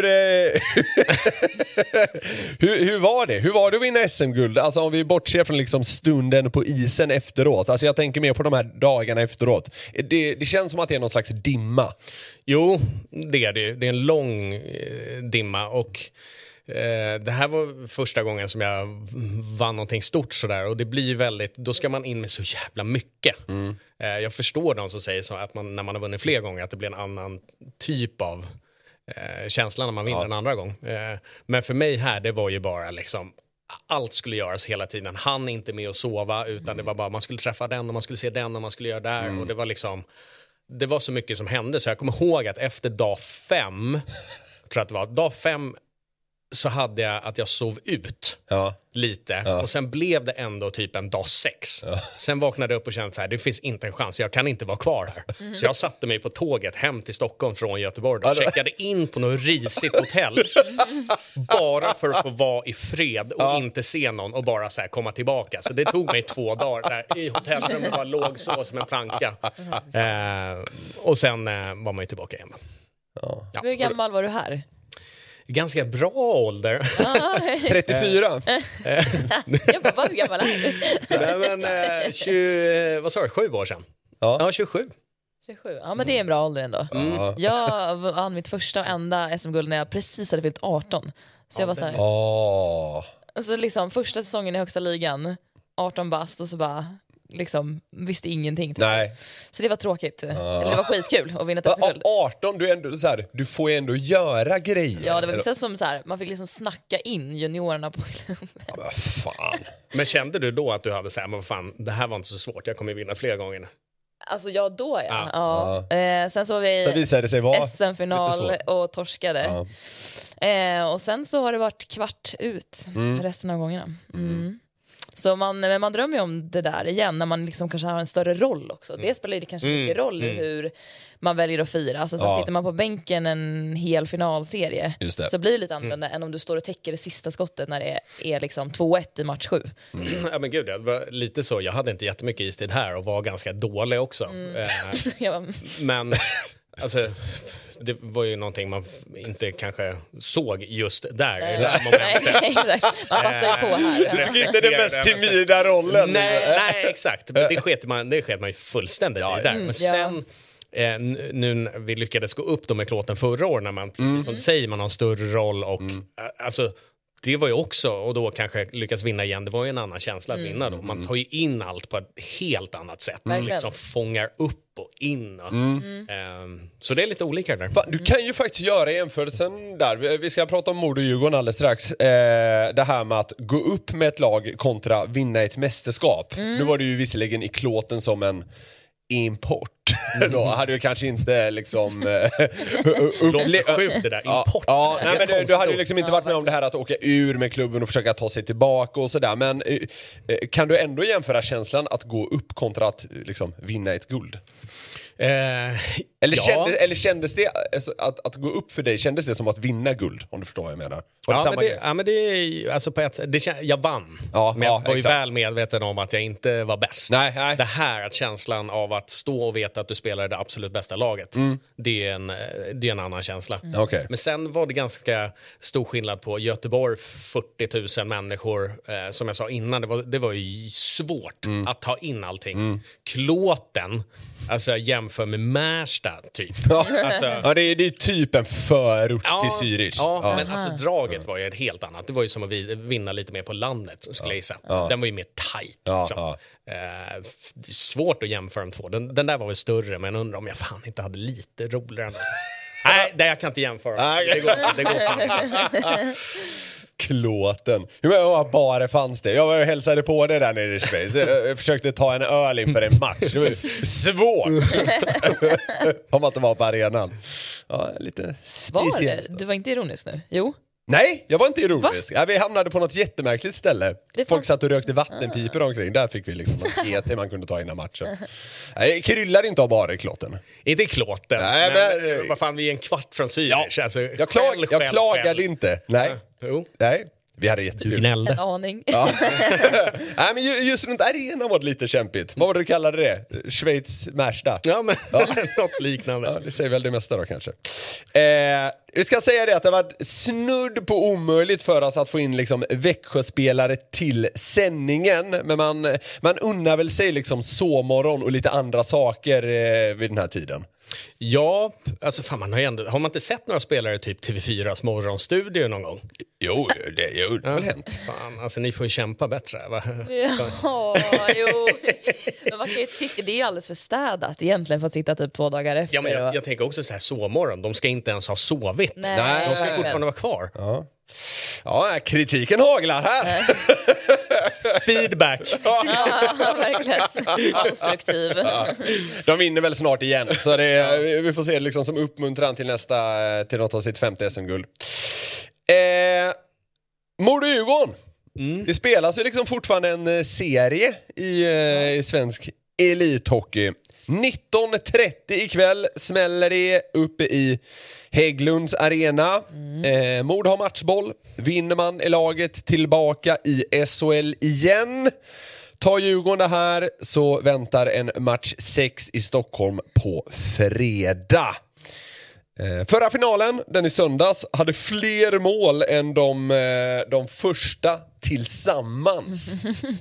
B: var det? Hur var det att vinna SM-guld? Alltså om vi bortser från liksom stunden på isen efteråt. Alltså jag tänker mer på de här dagarna efteråt. Det känns som att det är någon slags dimma.
D: Jo, det är det. Det är en lång dimma och det här var första gången som jag vann någonting stort sådär och det blir väldigt, då ska man in med så jävla mycket. Jag förstår de som säger så att när man har vunnit fler gånger att det blir en annan typ av känslan när man vinner en andra gång. Men för mig här, det var ju bara liksom allt skulle göras hela tiden. Han inte med att sova utan det var bara man skulle träffa den och man skulle se den och man skulle göra där och det var liksom det var så mycket som hände så jag kommer ihåg att efter dag 5 tror jag att det var dag 5 så hade jag att jag sov ut lite och sen blev det ändå typ en dag 6. Sen vaknade jag upp och kände så här, det finns inte en chans, jag kan inte vara kvar här. Så jag satte mig på tåget hem till Stockholm från Göteborg och checkade in på något risigt hotell bara för att få vara i fred och inte se någon och bara så här komma tillbaka. Så det tog mig 2 dagar där i hotellrummet bara låg så som en planka. Och sen var man ju tillbaka igen.
C: Hur gammal var du här?
D: Ganska bra ålder.
B: 34.
C: Jag bara, vad gammal är
D: du? Vad sa du, 7 år sedan? Ja, 27.
C: 27, ja men det är en bra ålder ändå. Jag vann mitt första och enda SM-guld när jag precis hade fyllt 18. Så jag var så här. Alltså liksom första säsongen i högsta ligan, 18 bast och så bara liksom visste ingenting.
B: Nej.
C: Så det var tråkigt. Eller det var skitkul att vinna ett SM-guld.
B: 18, du är ändå så här, du får ju ändå göra grejer.
C: Ja, det var vissa som så här, man fick liksom snacka in juniorerna på klubben.
B: Ja, fan.
D: Men kände du då att du hade så här, men fan, det här var inte så svårt, jag kommer vinna fler gånger?
C: Alltså då sen så var vi SM-final och torskade. Och sen så har det varit kvart ut resten av gångerna. Så man drömmer ju om det där igen när man liksom kanske har en större roll också. Det spelar ju kanske mycket roll i hur man väljer att fira. Alltså så sitter man på bänken en hel finalserie så blir det lite annorlunda än om du står och täcker det sista skottet när det är liksom 2-1 i match 7.
D: Ja men gud, det var lite så. Jag hade inte jättemycket istid här och var ganska dålig också. Men alltså det var ju någonting man inte kanske såg just där.
C: Nej, exakt. Man passar ju på här.
B: Det är inte den mest timida rollen.
D: Nej, exakt. Det sket man ju fullständigt i där. Men sen, nu när vi lyckades gå upp då med Klåten förra året, när man, som du säger, man har en större roll och alltså, det var ju också, och då kanske lyckas vinna igen, det var ju en annan känsla att vinna då. Man tar ju in allt på ett helt annat sätt. Man liksom fångar upp och in. Och, så det är lite olika där.
B: Du kan ju faktiskt göra jämförelsen där. Vi ska prata om Modo och Djurgården alldeles strax. Det här med att gå upp med ett lag kontra vinna ett mästerskap. Nu var det ju visserligen i Klåten som en import. Då hade ju kanske inte liksom
D: sjukt det där import.
B: Nej, men du hade ju liksom inte varit med om det här att åka ur med klubben och försöka ta sig tillbaka och sådär. Men kan du ändå jämföra känslan att gå upp kontra att liksom vinna ett guld? Eller kändes det att gå upp för dig, kändes det som att vinna guld, om du förstår vad jag menar?
D: Men det är alltså på jag vann. Men jag var ju väl medveten om att jag inte var bäst.
B: Nej.
D: Det här, att känslan av att stå och veta att du spelar det absolut bästa laget, det är en annan känsla.
B: Okay.
D: Men sen var det ganska stor skillnad på Göteborg, 40 000 människor, som jag sa innan, det var ju svårt att ta in allting. Klåten, alltså jämför med Märsta typ. Alltså,
B: det är typ en förort till Zürich.
D: Men alltså draget var ju ett helt annat. Det var ju som att vinna lite mer på landet, skulle jag gissa. Den var ju mer tight. Liksom. Svårt att jämföra de två. Den där var väl större, men undrar om jag fan inte hade lite roligare. Nej, det jag kan inte jämföra. Det går fan inte.
B: Klåten. Hur många barer fanns det? Jag hälsade på det där nere i Schweiz. Jag försökte ta en öl inför en match. Det var svårt. Om att det var på arenan. Ja, lite speciellt.
C: Du var inte ironisk nu? Jo.
B: Nej, jag var inte ironisk. Vi hamnade på något jättemärkligt ställe. Folk satt och rökte vattenpipor omkring. Där fick vi liksom något GT man kunde ta innan matchen. Nej, kryllar inte av bara i Klåten.
D: Inte i Klåten.
B: Nej, men
D: vad fan, vi är en kvart från Zürich. Alltså,
B: jag klagade inte. Nej. Nej. Vi hade jättekul.
D: Gnällde.
C: En aning.
B: Nej, men just runt arenan var det lite kämpigt. Vad var det du kallade det? Schweiz Märsta.
D: Ja, men något liknande.
B: Ja, det säger väl det mesta då kanske. Vi ska säga det att det var snudd på omöjligt för oss att få in liksom Växjöspelare till sändningen. Men man unnar väl sig liksom sovmorgon och lite andra saker vid den här tiden.
D: Ja, alltså fan, har man inte sett några spelare typ TV4s morgonstudio någon gång?
B: Jo, det har väl hänt.
D: Fan, alltså ni får ju kämpa bättre, va?
C: Ja, jo. Men man kan ju tycka, det är ju alldeles för städat egentligen för att sitta typ 2 dagar efter.
D: Ja, men jag tänker också så här, sovmorgon, de ska inte ens ha sovit.
C: Nej,
D: de ska fortfarande vara kvar.
B: Ja, kritiken haglar här.
D: Feedback.
C: Ja, verkligen. Konstruktiv.
B: De vinner väl snart igen, så vi får se det liksom som uppmuntran till till något av sitt 5:e SM-guld. Modo Djurgården. Det spelas ju liksom fortfarande en serie i svensk elithockey. 19:30 ikväll smäller det uppe i Hägglunds arena. Modo har matchboll. Vinner man i laget tillbaka i SHL igen. Tar Djurgården det här så väntar en match 6 i Stockholm på fredag. Förra finalen, den i söndags, hade fler mål än de första tillsammans.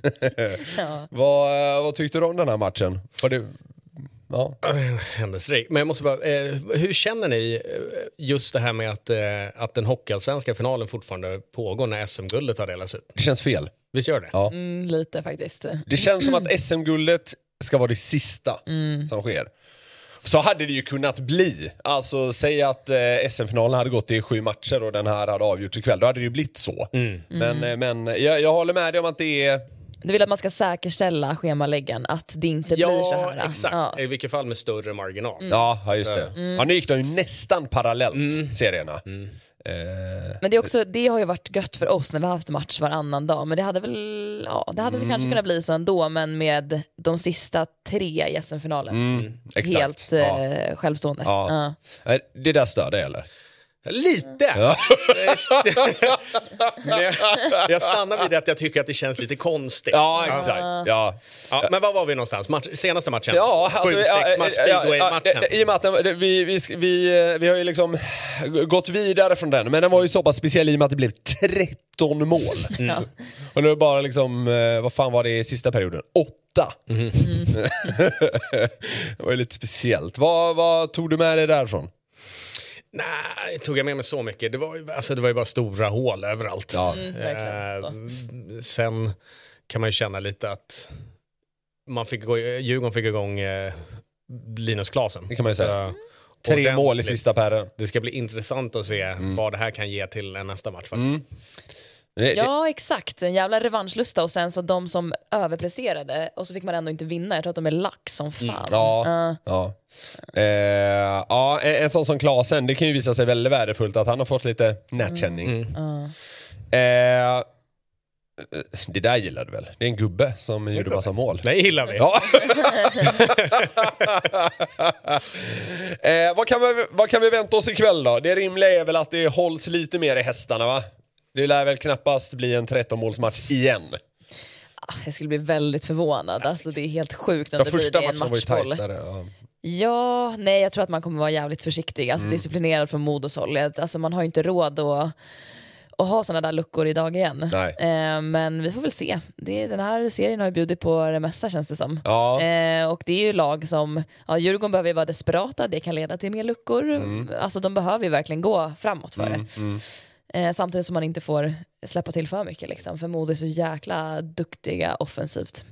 B: Vad tyckte du om den här matchen? Var det... Ja.
D: Händelserikt. Men jag måste bara, hur känner ni just det här med att den hockeyallsvenska finalen fortfarande pågår när SM-guldet har delats ut?
B: Det känns fel.
D: Visst gör det?
B: Ja.
C: Lite faktiskt.
B: Det känns som att SM-guldet ska vara det sista som sker. Så hade det ju kunnat bli. Alltså säg att SM-finalen hade gått i 7 matcher och den här hade avgjorts ikväll. Då hade det ju blivit så. Men jag håller med dig om att det är...
C: Du vill att man ska säkerställa schemaläggen, att det inte blir så här.
D: Ja, exakt. I vilket fall med större marginal.
B: Ja, just det. Ja, nu gick de ju nästan parallellt, serierna.
C: Men det har ju varit gött för oss när vi har haft match varannan dag. Men det hade väl kanske kunnat bli så ändå, men med de sista 3 i SM-finalen. Helt självstående.
B: Ja. Det där stör det, eller?
D: Lite! Men jag stannar vid att jag tycker att det känns lite konstigt.
B: Ja, exakt. Ja.
D: Ja, men var var vi någonstans? Senaste matchen?
B: Ja, alltså,
D: 7-6 match, Speedway-matchen.
B: I och med att vi har ju liksom gått vidare från den, men den var ju så pass speciell i och med att det blev 13 mål. Och nu bara liksom, vad fan var det i sista perioden? 8. Det var ju lite speciellt. Vad tog du med dig därifrån?
D: Nej, tog jag med mig så mycket. Det var ju bara stora hål överallt.
B: Ja.
D: Sen kan man ju känna lite att Djurgården fick igång Linus Klasen.
B: Det kan man ju säga. 3 mål i sista perren.
D: Det ska bli intressant att se vad det här kan ge till nästa match.
C: Ja, exakt. En jävla revanschlusta. Och sen så de som överpresterade och så fick man ändå inte vinna. Jag tror att de är lax som fan.
B: En sån som Klasen, det kan ju visa sig väldigt värdefullt att han har fått lite nätkänning. Det där gillar du väl? Det är en gubbe som gjorde massa mål.
D: Det gillar vi.
B: Ja. Vad kan vi vänta oss ikväll då? Det rimliga är väl att det hålls lite mer i hästarna, va? Det lär väl knappast bli en 13-målsmatch igen.
C: Jag skulle bli väldigt förvånad. Alltså, det är helt sjukt om det blir det en matchboll. Ja, nej, jag tror att man kommer vara jävligt försiktig. Alltså disciplinerad från Modos håll. Alltså, man har ju inte råd att ha såna där luckor idag igen. Men vi får väl se. Den här serien har ju bjudit på det mesta, känns det som. Och det är ju lag som Djurgården behöver ju vara desperata. Det kan leda till mer luckor. Alltså de behöver ju verkligen gå framåt för det. Samtidigt som man inte får släppa till för mycket liksom, för Modo är så jäkla duktiga offensivt.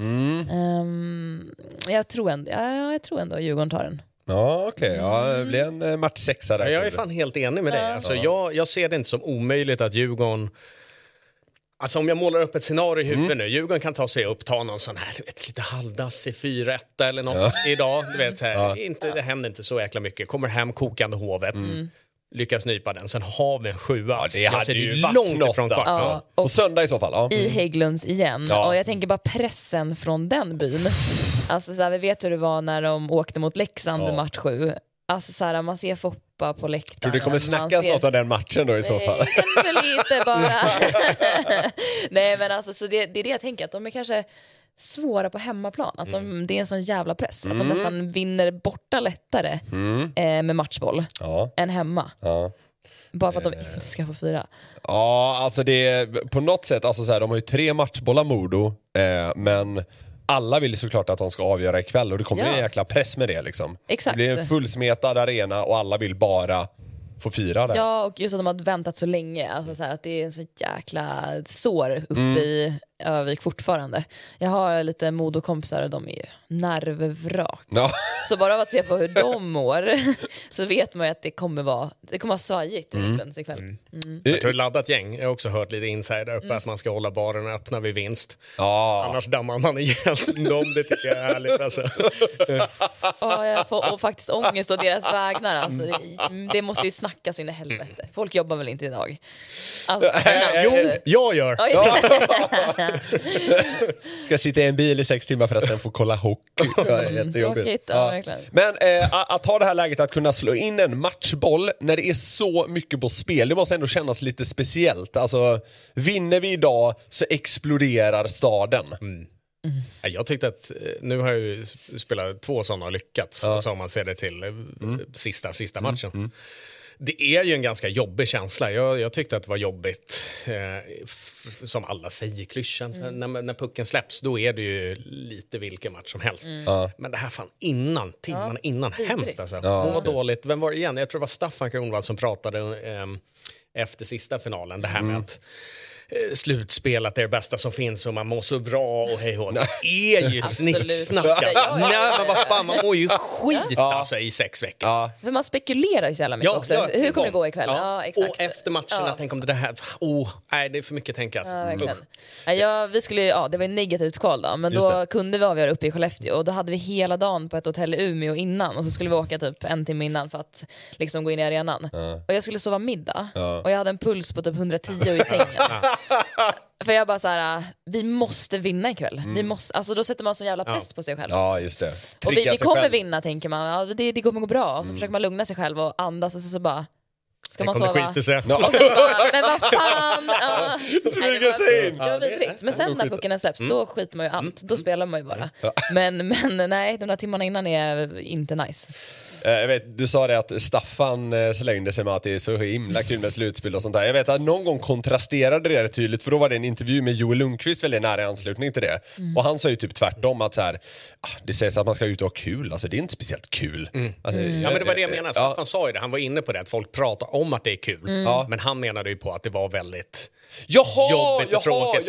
C: Jag tror ändå Djurgården tar den.
B: Ja, okej. Ja, det blir en match 6 där.
D: Jag är fan helt enig med dig. Alltså, jag ser det inte som omöjligt att Djurgården... Alltså om jag målar upp ett scenario i huvudet nu, Djurgården kan ta sig upp, ta någon sån här lite halvdassig 4-1 eller något idag. Du vet, så här, det händer inte så jäkla mycket. Kommer hem kokande hovet. Lyckas nypa den, sen har vi en 7.
B: Det hade ju
D: långt ifrån kvart.
B: På söndag i så fall.
C: I Hägglunds igen. Och jag tänker bara pressen från den byn. Alltså så här, vi vet hur det var när de åkte mot Leksand i match 7. Alltså så här, man ser Foppa på läktaren.
B: Tror du det kommer snackas något av den matchen då i så fall?
C: Kanske lite bara. Nej, men alltså så det är det jag tänker, att de är kanske svåra på hemmaplan, att det är en sån jävla press att de nästan vinner borta lättare med matchboll än hemma. Bara för att de inte ska få fira.
B: Ja, alltså det är på något sätt, alltså så här, de har ju 3 matchbollar Modo, men alla vill såklart att de ska avgöra ikväll och det kommer en jäkla press med det liksom.
C: Exakt.
B: Det blir en fullsmetad arena och alla vill bara få fira där.
C: Ja, och just att de har väntat så länge, alltså så här, att det är en så jäkla sår uppe i Övik fortfarande. Jag har lite Modo-kompisar och de är ju nervvrak. Så bara av att se på hur de mår så vet man ju att det kommer vara svajigt ikväll.
D: Jag tror laddat gäng. Jag har också hört lite insider uppe att man ska hålla baren öppna vid vinst. Annars dammar man ihjäl dem. Det tycker jag är härligt alltså.
C: Jag får faktiskt ångest av deras vägnar alltså. Det måste ju snackas in i helvete. Folk jobbar väl inte idag? Alltså,
D: jag gör.
B: Ska sitta i en bil i 6 timmar för att sen få kolla hockey. Jättejobbigt. Men att ha det här läget att kunna slå in en matchboll när det är så mycket på spel, det måste ändå kännas lite speciellt. Alltså, vinner vi idag så exploderar staden.
D: Jag tyckte att nu har jag ju spelat 2 sådana och lyckats, som man ser det till sista matchen. Det är ju en ganska jobbig känsla. Jag tyckte att det var jobbigt, som alla säger, klyschan. När pucken släpps, då är det ju lite vilken match som helst. Men det här fan timmarna innan, hemskt alltså. Hon var dåligt. Vem var det igen? Jag tror det var Staffan Kronwall som pratade efter sista finalen. Det här med att slutspelat är det bästa som finns och man mår så bra och hej hon. Det är ju snicksnack. Nej, men vad fan, man mår ju skit alltså i 6 veckor.
C: För man spekulerar ju så jävla mycket också. Hur kommer det gå ikväll? Exakt.
D: Och efter matcherna, tänk om det här... nej, det är för mycket att tänka. Alltså.
C: Vi skulle det var ju negativt kval då, men då kunde vi avgöra uppe i Skellefteå och då hade vi hela dagen på ett hotell i Umeå innan och så skulle vi åka typ 1 timme innan för att liksom gå in i arenan. Och jag skulle sova middag och jag hade en puls på typ 110 i sängen. För jag bara så här, vi måste vinna ikväll. Vi måste, alltså då sätter man så jävla press på sig själv.
B: Ja, just det.
C: Och vi kommer vinna, tänker man. Det kommer gå bra. Och så försöker man lugna sig själv och andas och så bara ska man
D: kommer
C: sova.
D: skita sig.
C: Och sen bara, men vad fan.
B: Smyga sig in.
C: Det var vidrigt. Men sen när pucken släpps, då skiter man ju allt. Då spelar man ju bara. Men nej, de där timmarna innan är inte nice.
B: Jag vet, du sa det att Staffan slängde sig med att det är så himla kul med slutspel och sånt där. Jag vet att någon gång kontrasterade det tydligt, för då var det en intervju med Joel Lundqvist väldigt nära i anslutning till det. Och han sa ju typ tvärtom att så här, det sägs att man ska ut och ha kul, alltså det är inte speciellt kul. Alltså,
D: Ja, men det var det jag menade. Staffan sa ju det, han var inne på det, att folk pratar om att det är kul. Men han menade ju på att det var väldigt jobbigt och tråkigt.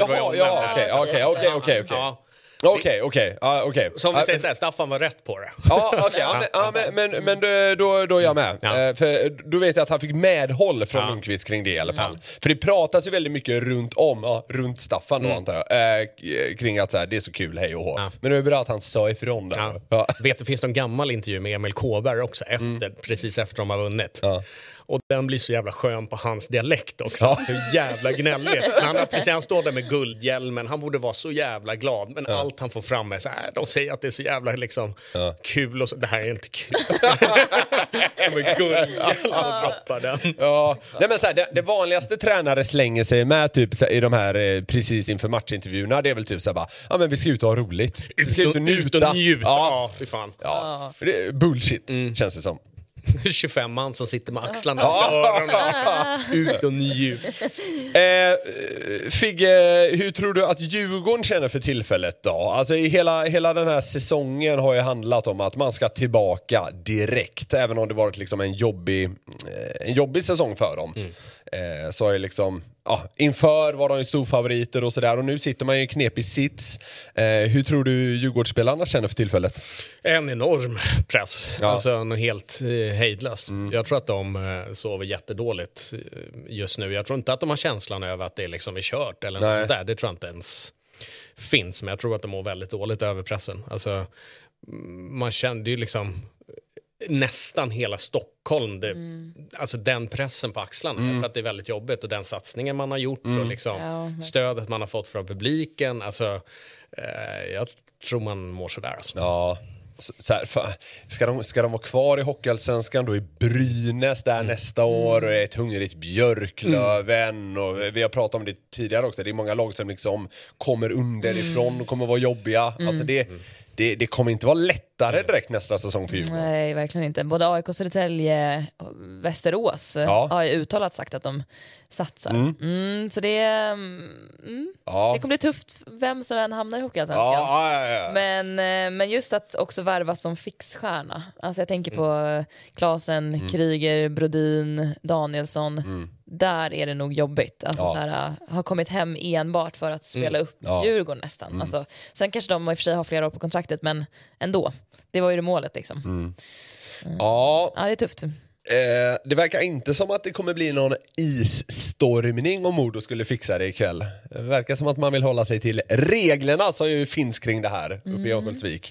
B: Okej.
D: Som vi säger så här, Staffan var rätt på det.
B: Men då är jag med. För då vet jag att han fick medhåll från Lundqvist kring det i alla fall. För det pratas ju väldigt mycket runt Staffan då, antar jag, kring att så här, det är så kul, hej och hå. Men det är bra att han sa ifrån där.
D: Vet det finns någon gammal intervju med Emil Kåberg också, precis efter de har vunnit. Och den blir så jävla skön på hans dialekt också. Hur jävla gnällig. Han står där med guldhjälmen. Han borde vara så jävla glad. Men allt han får fram är så här. De säger att det är så jävla liksom, kul. Och så, det här är inte kul. Med guldhjälm och droppar den.
B: Nej, men så här, det vanligaste tränare slänger sig med typ, i de här precis inför matchintervjuerna. Det är väl typ så här bara, men vi ska ut och ha roligt. Vi ska ut och njuta.
D: Ut och njuta. Ja, fy fan.
B: Det är bullshit, känns det som.
D: 25 man som sitter med axlarna ut och njut.
B: Figge, hur tror du att Djurgården känner för tillfället då? Alltså hela den här säsongen har ju handlat om att man ska tillbaka direkt, även om det varit liksom en jobbig säsong för dem. Så är liksom inför var de ju storfavoriter och sådär, och nu sitter man ju i knepig sits. Hur tror du Djurgårdsspelarna känner för tillfället?
D: En enorm press, alltså något helt hejdlöst. Jag tror att de sover jättedåligt just nu. Jag tror inte att de har känslan över att det liksom är kört eller något där. Det tror jag inte ens finns, men jag tror att de mår väldigt dåligt över pressen. Alltså, man kände ju liksom nästan hela Stockholm, alltså den pressen på axlarna, för att det är väldigt jobbigt, och den satsningen man har gjort och liksom stödet man har fått från publiken, alltså jag tror man mår sådär alltså.
B: Så här, ska de vara kvar i Hockeyallsvenskan då i Brynäs där nästa år, och ett hungrigt Björklöven, och vi har pratat om det tidigare också, det är många lag som liksom kommer underifrån och kommer vara jobbiga, alltså det kommer inte vara lättare direkt nästa säsong för Djurgården.
C: Nej, verkligen inte. Både AIK, Södertälje och Västerås har ju uttalat sagt att de satsar. Så det kommer bli tufft vem som än hamnar i Hockeyallsvenskan. Men just att också värva som fixstjärna. Alltså jag tänker på Klasen, Kryger, Brodin, Danielsson. Där är det nog jobbigt. Alltså så här, har kommit hem enbart för att spela upp Djurgården nästan. Alltså, sen kanske de i och för sig har flera år på kontraktet, men ändå. Det var ju det målet liksom. Ja, det är tufft.
B: Det verkar inte som att det kommer bli någon isstormning om Modo skulle fixa det ikväll. Det verkar som att man vill hålla sig till reglerna som ju finns kring det här uppe i Örnsköldsvik.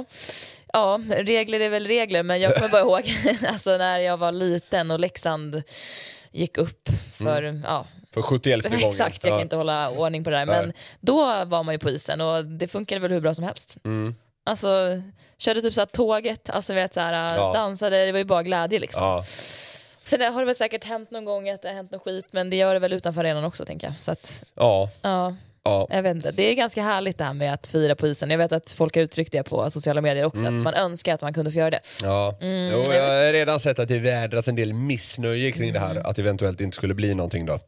C: Ja, regler är väl regler, men jag kommer bara ihåg alltså när jag var liten och Leksand gick upp för
B: 71 gången.
C: Exakt, jag kan inte hålla ordning på det där. Men då var man ju på isen och det funkade väl hur bra som helst. Alltså, körde typ så här tåget, alltså vet så här, dansade, det var ju bara glädje liksom. Sen har det väl säkert hänt någon gång att det har hänt något skit, men det gör det väl utanför arenan också, tänker jag. Så att, jag vet inte. Det är ganska härligt det här med att fira på isen. Jag vet att folk har uttryckt det på sociala medier också, att man önskar att man kunde få göra det.
B: Jag har redan sett att det vädras en del missnöje kring det här, att eventuellt inte skulle bli någonting då.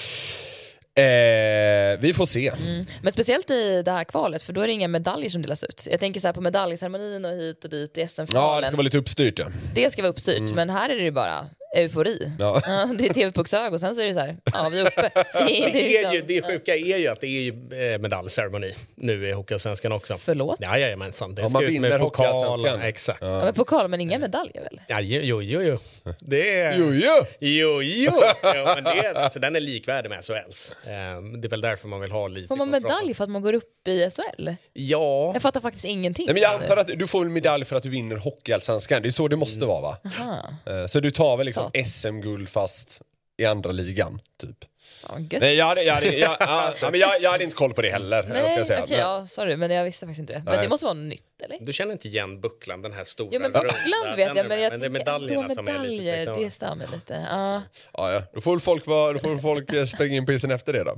B: Vi får se.
C: Men speciellt i det här kvalet, för då är det inga medaljer som delas ut. Jag tänker så här på medaljceremonin och hit och dit i SM-finalen.
B: Ja, det ska vara lite uppstyrt.
C: Det ska vara uppstyrt, men här är det ju bara eufori. Det är TV-pucksög och sen så är det så här, vi är uppe.
D: Det sjuka är ju att det är ju medaljceremoni nu i Hockeyallsvenskan också.
C: Förlåt?
D: Jajamensan. Det
B: man vinner
D: med pokal.
B: Exakt.
C: Men pokal, men inga medaljer väl?
D: Ja, jo. Det är... Jo. Men det är, alltså, den är likvärdig med SHLs. Det är väl därför man vill ha lite.
C: Får man medalj för att man går upp i SHL?
D: Ja.
C: Jag fattar faktiskt ingenting.
B: Nej, men jag antar att du får en medalj för att du vinner Hockeyallsvenskan. Det är så det måste vara, va? Så du tar väl liksom SM-guld fast i andra ligan, typ.
C: Ja, gött.
B: Nej, jag hade inte koll på det heller.
C: Nej,
B: ska jag
C: okej, ja, sorry, men jag visste faktiskt inte det. Men
B: Nej.
C: det måste vara något nytt, eller?
D: Du känner inte igen bucklan, den här stora?
C: Ja, men bucklan vet jag, men jag
D: det är
C: tänker
D: medaljerna som är lite
C: medaljer,
D: tveksamma.
C: det stämmer lite. Ja.
B: Ja. Då får folk springa in på isen efter det då.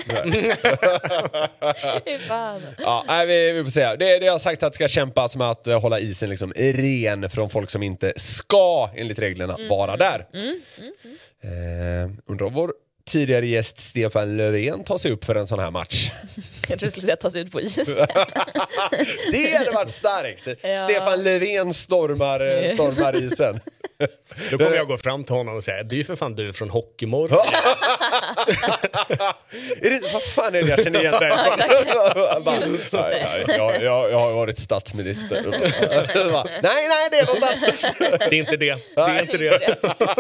C: Fy fan.
B: Ja, nej, vi får se. Det har sagt att det ska kämpas med att hålla isen liksom ren från folk som inte ska, enligt reglerna, vara där. Undrar vår tidigare gäst Stefan Löfven tar sig upp för en sån här match.
C: Jag tror du skulle säga ta sig ut på is.
B: Det hade varit starkt.
C: Ja.
B: Stefan Löfven stormar isen.
D: Då kommer jag gå fram till honom och säga, det är ju för fan du från Hockeymorgon.
B: Vad fan är det jag känner igen dig från? Jag har varit statsminister. Nej, det är något annat.
D: Det är inte det. Det är inte det.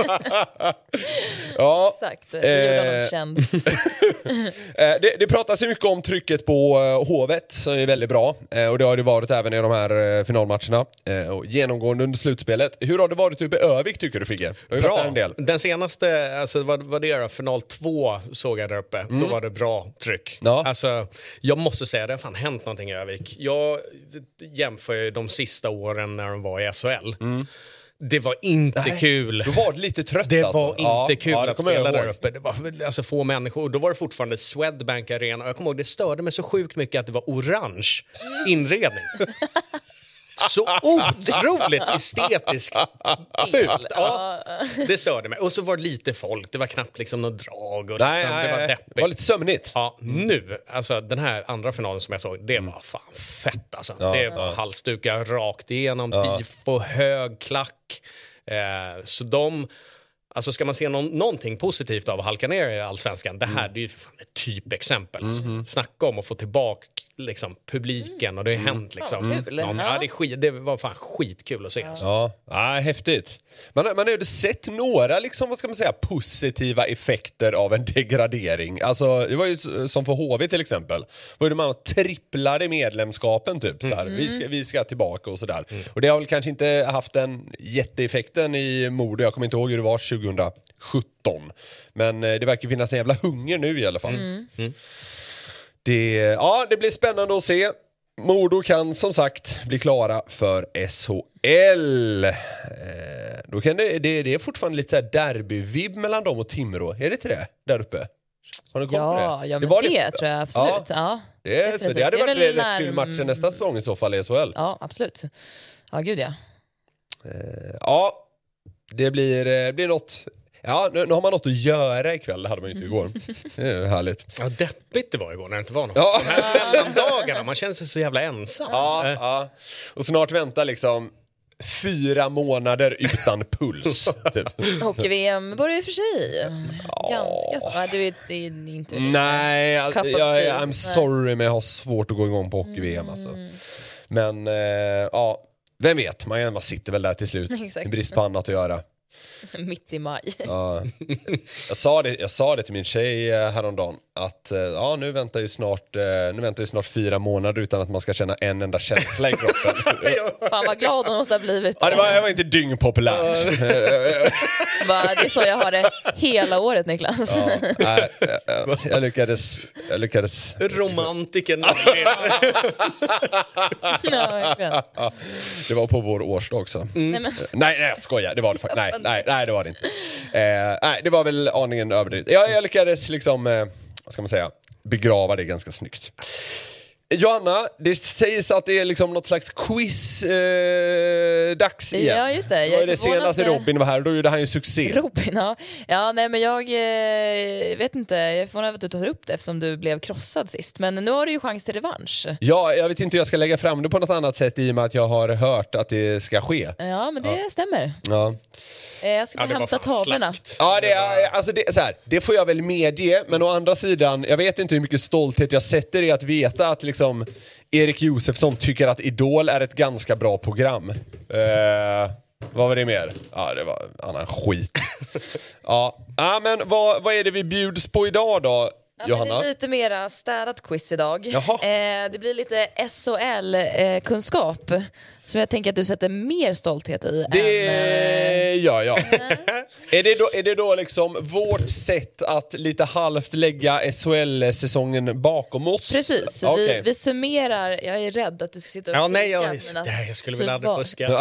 B: Ja.
C: Exakt, det gjorde honom känd.
B: Det pratas ju mycket om trycket på Hovet, som är väldigt bra. Och det har det varit även i de här finalmatcherna. Och genomgående under slutspelet. Hur har det varit uppe i Övik, tycker du, Figge?
D: Bra.
B: En del.
D: Den senaste, alltså vad det är då, final 2 såg jag där uppe. Då var det bra tryck.
B: Ja.
D: Alltså, jag måste säga, det har fan hänt någonting i Övik. Jag jämför ju de sista åren när de var i SHL. Det var inte kul.
B: Då var det lite trött.
D: Det
B: alltså.
D: var inte kul att
B: kommer jag
D: spela där
B: ihåg.
D: uppe. Det var alltså få människor. Och då var det fortfarande Swedbank Arena. Och jag kommer ihåg, det störde mig så sjukt mycket att det var orange inredning. Så otroligt estetiskt fult. Ja, det störde mig. Och så var det lite folk. Det var knappt liksom något drag. Och
B: Nej,
D: liksom, det var deppigt.
B: det var lite sömnigt.
D: Ja, nu, alltså den här andra finalen som jag såg, det var fan fett alltså. Det var halsdukar rakt igenom, tifo, hög klack. Så de, alltså ska man se någonting positivt av att halka ner i Allsvenskan, det här det är ju fan ett typexempel. Snacka om att få tillbaka liksom publiken, och det har hänt liksom.
C: Kul.
D: Ja, det var fan skitkul att se. Alltså.
B: Ja, häftigt. Man har ju sett några liksom, vad ska man säga, positiva effekter av en degradering. Alltså, det var ju som för HV till exempel. Var det man tripplade medlemskapen typ så här. Vi ska tillbaka och sådär. Och det har väl kanske inte haft den jätteeffekten i Modo. Jag kommer inte ihåg hur det var 2017. Men det verkar finnas en jävla hunger nu i alla fall. Det blir spännande att se. Modo kan som sagt bli klara för SHL. Då kan det är fortfarande lite så här derby-vibb mellan dem och Timrå. Är det inte det där uppe? Har du koll på det?
C: Ja, men
B: var
C: det tror jag absolut. Ja.
B: Det hade varit en rätt kul match nästa säsong i så fall i SHL.
C: Ja, absolut. Ja, gud ja.
B: Ja, det blir något. Ja, nu har man något att göra ikväll. Det hade man ju inte igår. Det är härligt.
D: Ja, deppigt det var igår när det inte var något.
B: Ja.
D: De här mellandagarna, man känner sig så jävla ensam.
B: Ja. Och snart väntar liksom 4 månader utan puls. Typ.
C: Hockey-VM börjar i och för sig. Ganska snart. Du vet, det är inte...
B: Nej,
C: Cup of tea.
B: I'm sorry, men jag har svårt att gå igång på hockey-VM. Alltså. Men ja, vem vet, man sitter väl där till slut.
C: Exakt.
B: I brist på annat att göra.
C: Mitt i maj.
B: Ja. Jag sa det till min tjej häromdagen att nu väntar ju snart 4 månader utan att man ska känna en enda känsla i kroppen.
C: Fan vad glad hon måste ha blivit.
B: Ja, det var inte dyngpopulärt.
C: Det är så jag har det hela året, Niklas.
B: Jag lyckades.
D: Romantiken.
C: Ja, verkligen.
B: Det var på vår årsdag också. Nej, jag skojar. Det var det faktiskt. Nej, det var det inte. Nej, det var väl aningen överdrivet. Jag lyckades liksom, vad ska man säga, begrava det ganska snyggt. Johanna, det sägs att det är liksom något slags quiz dags igen.
C: Ja, just det.
B: Det var det senaste Robin var här, då gjorde han ju succé.
C: Robin, ja. Nej, men jag vet inte. Jag får nog ta upp det eftersom du blev krossad sist. Men nu har du ju chans till revansch.
B: Ja, jag vet inte hur jag ska lägga fram det på något annat sätt i och med att jag har hört att det ska ske.
C: Ja, men det stämmer.
B: Ja.
C: Jag ska hämta tavlorna.
B: Ja, det får jag väl medge, men å andra sidan, jag vet inte hur mycket stolthet jag sätter i att veta att liksom Erik Josefsson tycker att Idol är ett ganska bra program. Vad var det mer? Ja, det var annan skit. Ja, men vad är det vi bjuds på idag då, Johanna?
C: Det är lite mera städat quiz idag. Det blir lite SHL-kunskap som jag tänker att du sätter mer stolthet i.
B: Det gör jag. Är det då liksom vårt sätt att lite halvt lägga SHL-säsongen bakom oss?
C: Precis,
B: Okay.
C: vi summerar. Jag är rädd att du ska sitta och
D: jag skulle väl aldrig fuska.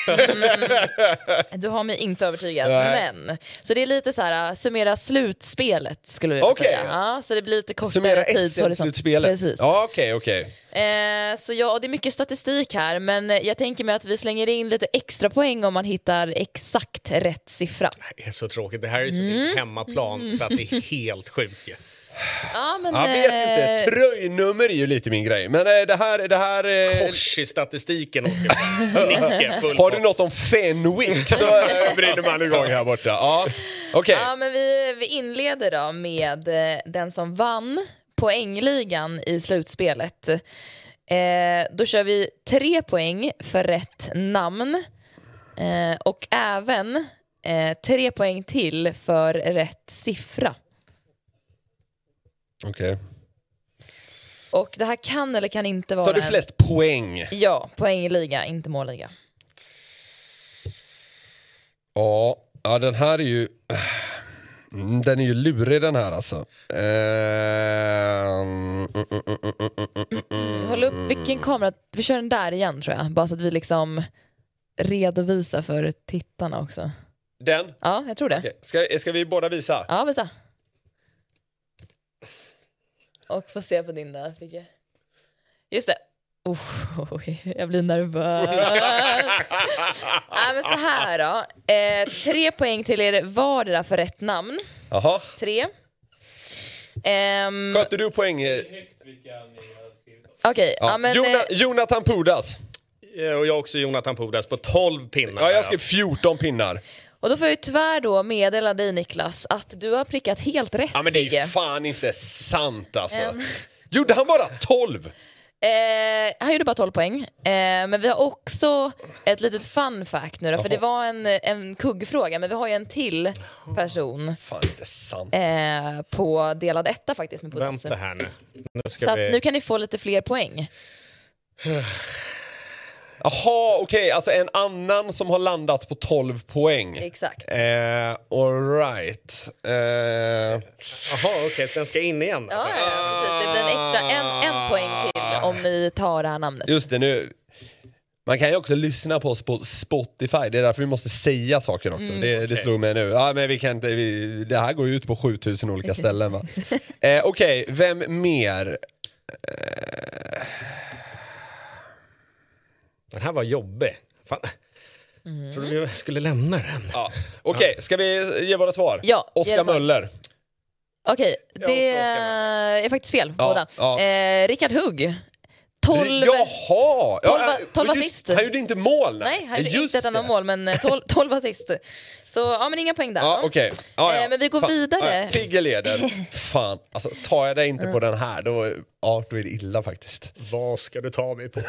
C: Du har mig inte övertygad. Men, så det är lite så här, summera slutspelet skulle vi säga. Ja, så det blir lite kortare
B: summera
C: tidshorisont.
B: slutspelet.
C: Precis.
B: Ja, okej.
C: Så ja, det är mycket statistik här, men jag tänker mig att vi slänger in lite extra poäng om man hittar exakt rätt siffra.
D: Det är så tråkigt. Det här är så din hemmaplan så att det är helt sjukt.
C: Ja, men,
B: jag vet inte, tröjnummer är ju lite min grej. Men det här
D: kors i statistiken Nicke full.
B: Har du något om Fenwick så brinner man igång här borta. Ja, okej.
C: Ja, men vi inleder då med den som vann poängligan i slutspelet. Då kör vi 3 poäng för rätt namn och även 3 poäng till för rätt siffra.
B: Okej.
C: Och det här kan eller kan inte vara...
B: Så har du flest poäng?
C: Ja, poängliga, inte målliga.
B: Ja, den här är ju... Den är ju lurig den här alltså.
C: Håll upp vilken kamera. Vi kör den där igen tror jag. Bara så att vi liksom redovisar för tittarna också.
B: Den?
C: Ja, jag tror det.
B: Okay. Ska vi båda visa?
C: Ja, visa. Och få se på din där. Just det. Jag blir nervös. Men så här då. 3 poäng till er vardera för rätt namn.
B: Jaha.
C: 3.
B: Sköter du poäng?
C: Okej.
B: Ja. Jonathan Pudas.
D: Och jag också Jonathan Pudas på 12 pinnar.
B: Ja, jag skrev 14 pinnar.
C: Och då får jag ju tyvärr då meddela dig Niklas att du har prickat helt rätt.
B: Ja, men det är fan inte sant alltså. Gjorde han bara 12?
C: Han gjorde bara 12 poäng. Men vi har också ett litet fun fact nu då, för det var en kuggfråga, men vi har ju en till person.
B: Fan, inte sant.
C: På delad etta faktiskt med Pudas.
D: Vänta här nu.
C: Nu kan ni få lite fler poäng.
B: Jaha, okej. Alltså en annan som har landat på 12 poäng.
C: Exakt.
B: All right.
D: Jaha, okej. Den ska in igen.
C: Ja, precis. Det blir en extra en poäng till om ni tar det här namnet.
B: Just det, nu... Man kan ju också lyssna på oss på Spotify. Det är därför vi måste säga saker också. Det slog mig nu. Ja, men vi kan inte... det här går ju ut på 7000 olika ställen, va? Okej, vem mer?
D: Den här var jobbig. Fan. Tror du vi skulle lämna den?
B: Ja. Okej, ska vi ge våra svar?
C: Ja,
B: Oskar Möller.
C: Okej, det är faktiskt fel båda. Rickard Hugg. 12...
B: Jaha!
C: 12 assist.
B: Han gjorde inte mål.
C: Nej, han gjorde inte ett enda mål, men 12 assist. Så ja, men inga poäng där.
B: Ja, okej. Ja.
C: Men vi går vidare.
B: Figge leder. Fan, alltså tar jag dig inte på den här då är det illa faktiskt.
D: Vad ska du ta mig på?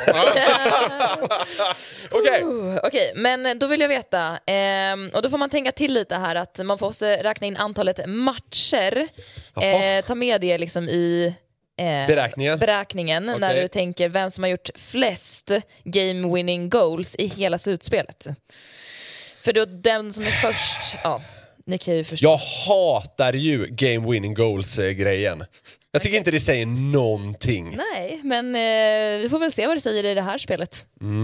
B: Okej,
C: men då vill jag veta, och då får man tänka till lite här att man måste räkna in antalet matcher. Ta med det liksom i beräkningen när du tänker vem som har gjort flest game winning goals i hela slutspelet. För då den som är först, ni kan ju förstå.
B: Jag hatar ju game winning goals grejen. Jag tycker inte det säger någonting.
C: Nej, men vi får väl se vad det säger i det här spelet.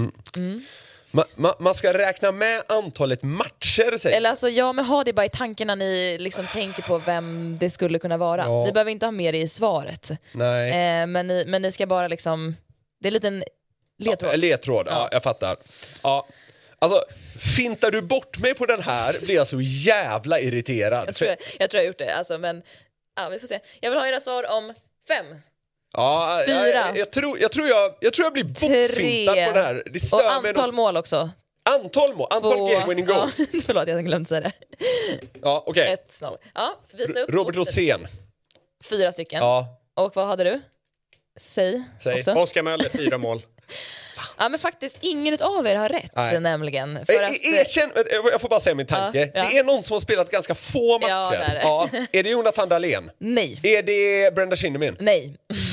B: Man ska räkna med antalet matcher, säger.
C: Eller alltså, men ha det bara i tanken när ni liksom tänker på vem det skulle kunna vara. Ni behöver inte ha med det i svaret.
B: Nej.
C: Men ni ska bara liksom... Det är en liten ledtråd.
B: Ledtråd, ja, jag fattar. Ja. Alltså, fintar du bort mig på den här blir jag så jävla irriterad.
C: Jag tror jag har gjort det, alltså, men vi får se. Jag vill ha era svar om 5.
B: Ja,
C: 4.
B: Jag tror jag blir bortfintad på det här. Det stör
C: och
B: mig
C: antal mål också.
B: Antal game winning goals.
C: Förlåt, jag glömde säga det.
B: Ja, okej.
C: 1-0. Ja, visa upp.
B: Robert Rosén.
C: 4 stycken.
B: Ja.
C: Och vad hade du? Säg. Också.
D: Oskar Möller, 4 mål.
C: Ja, men faktiskt ingen av er har rätt nämligen.
B: Erkänn, jag får bara säga min tanke.
C: Ja.
B: Det är någon som har spelat ganska få matcher.
C: Ja, det är det.
B: Är det Jonathan Dahlén?
C: Nej.
B: Är det Brenda Kindermin?
C: Nej.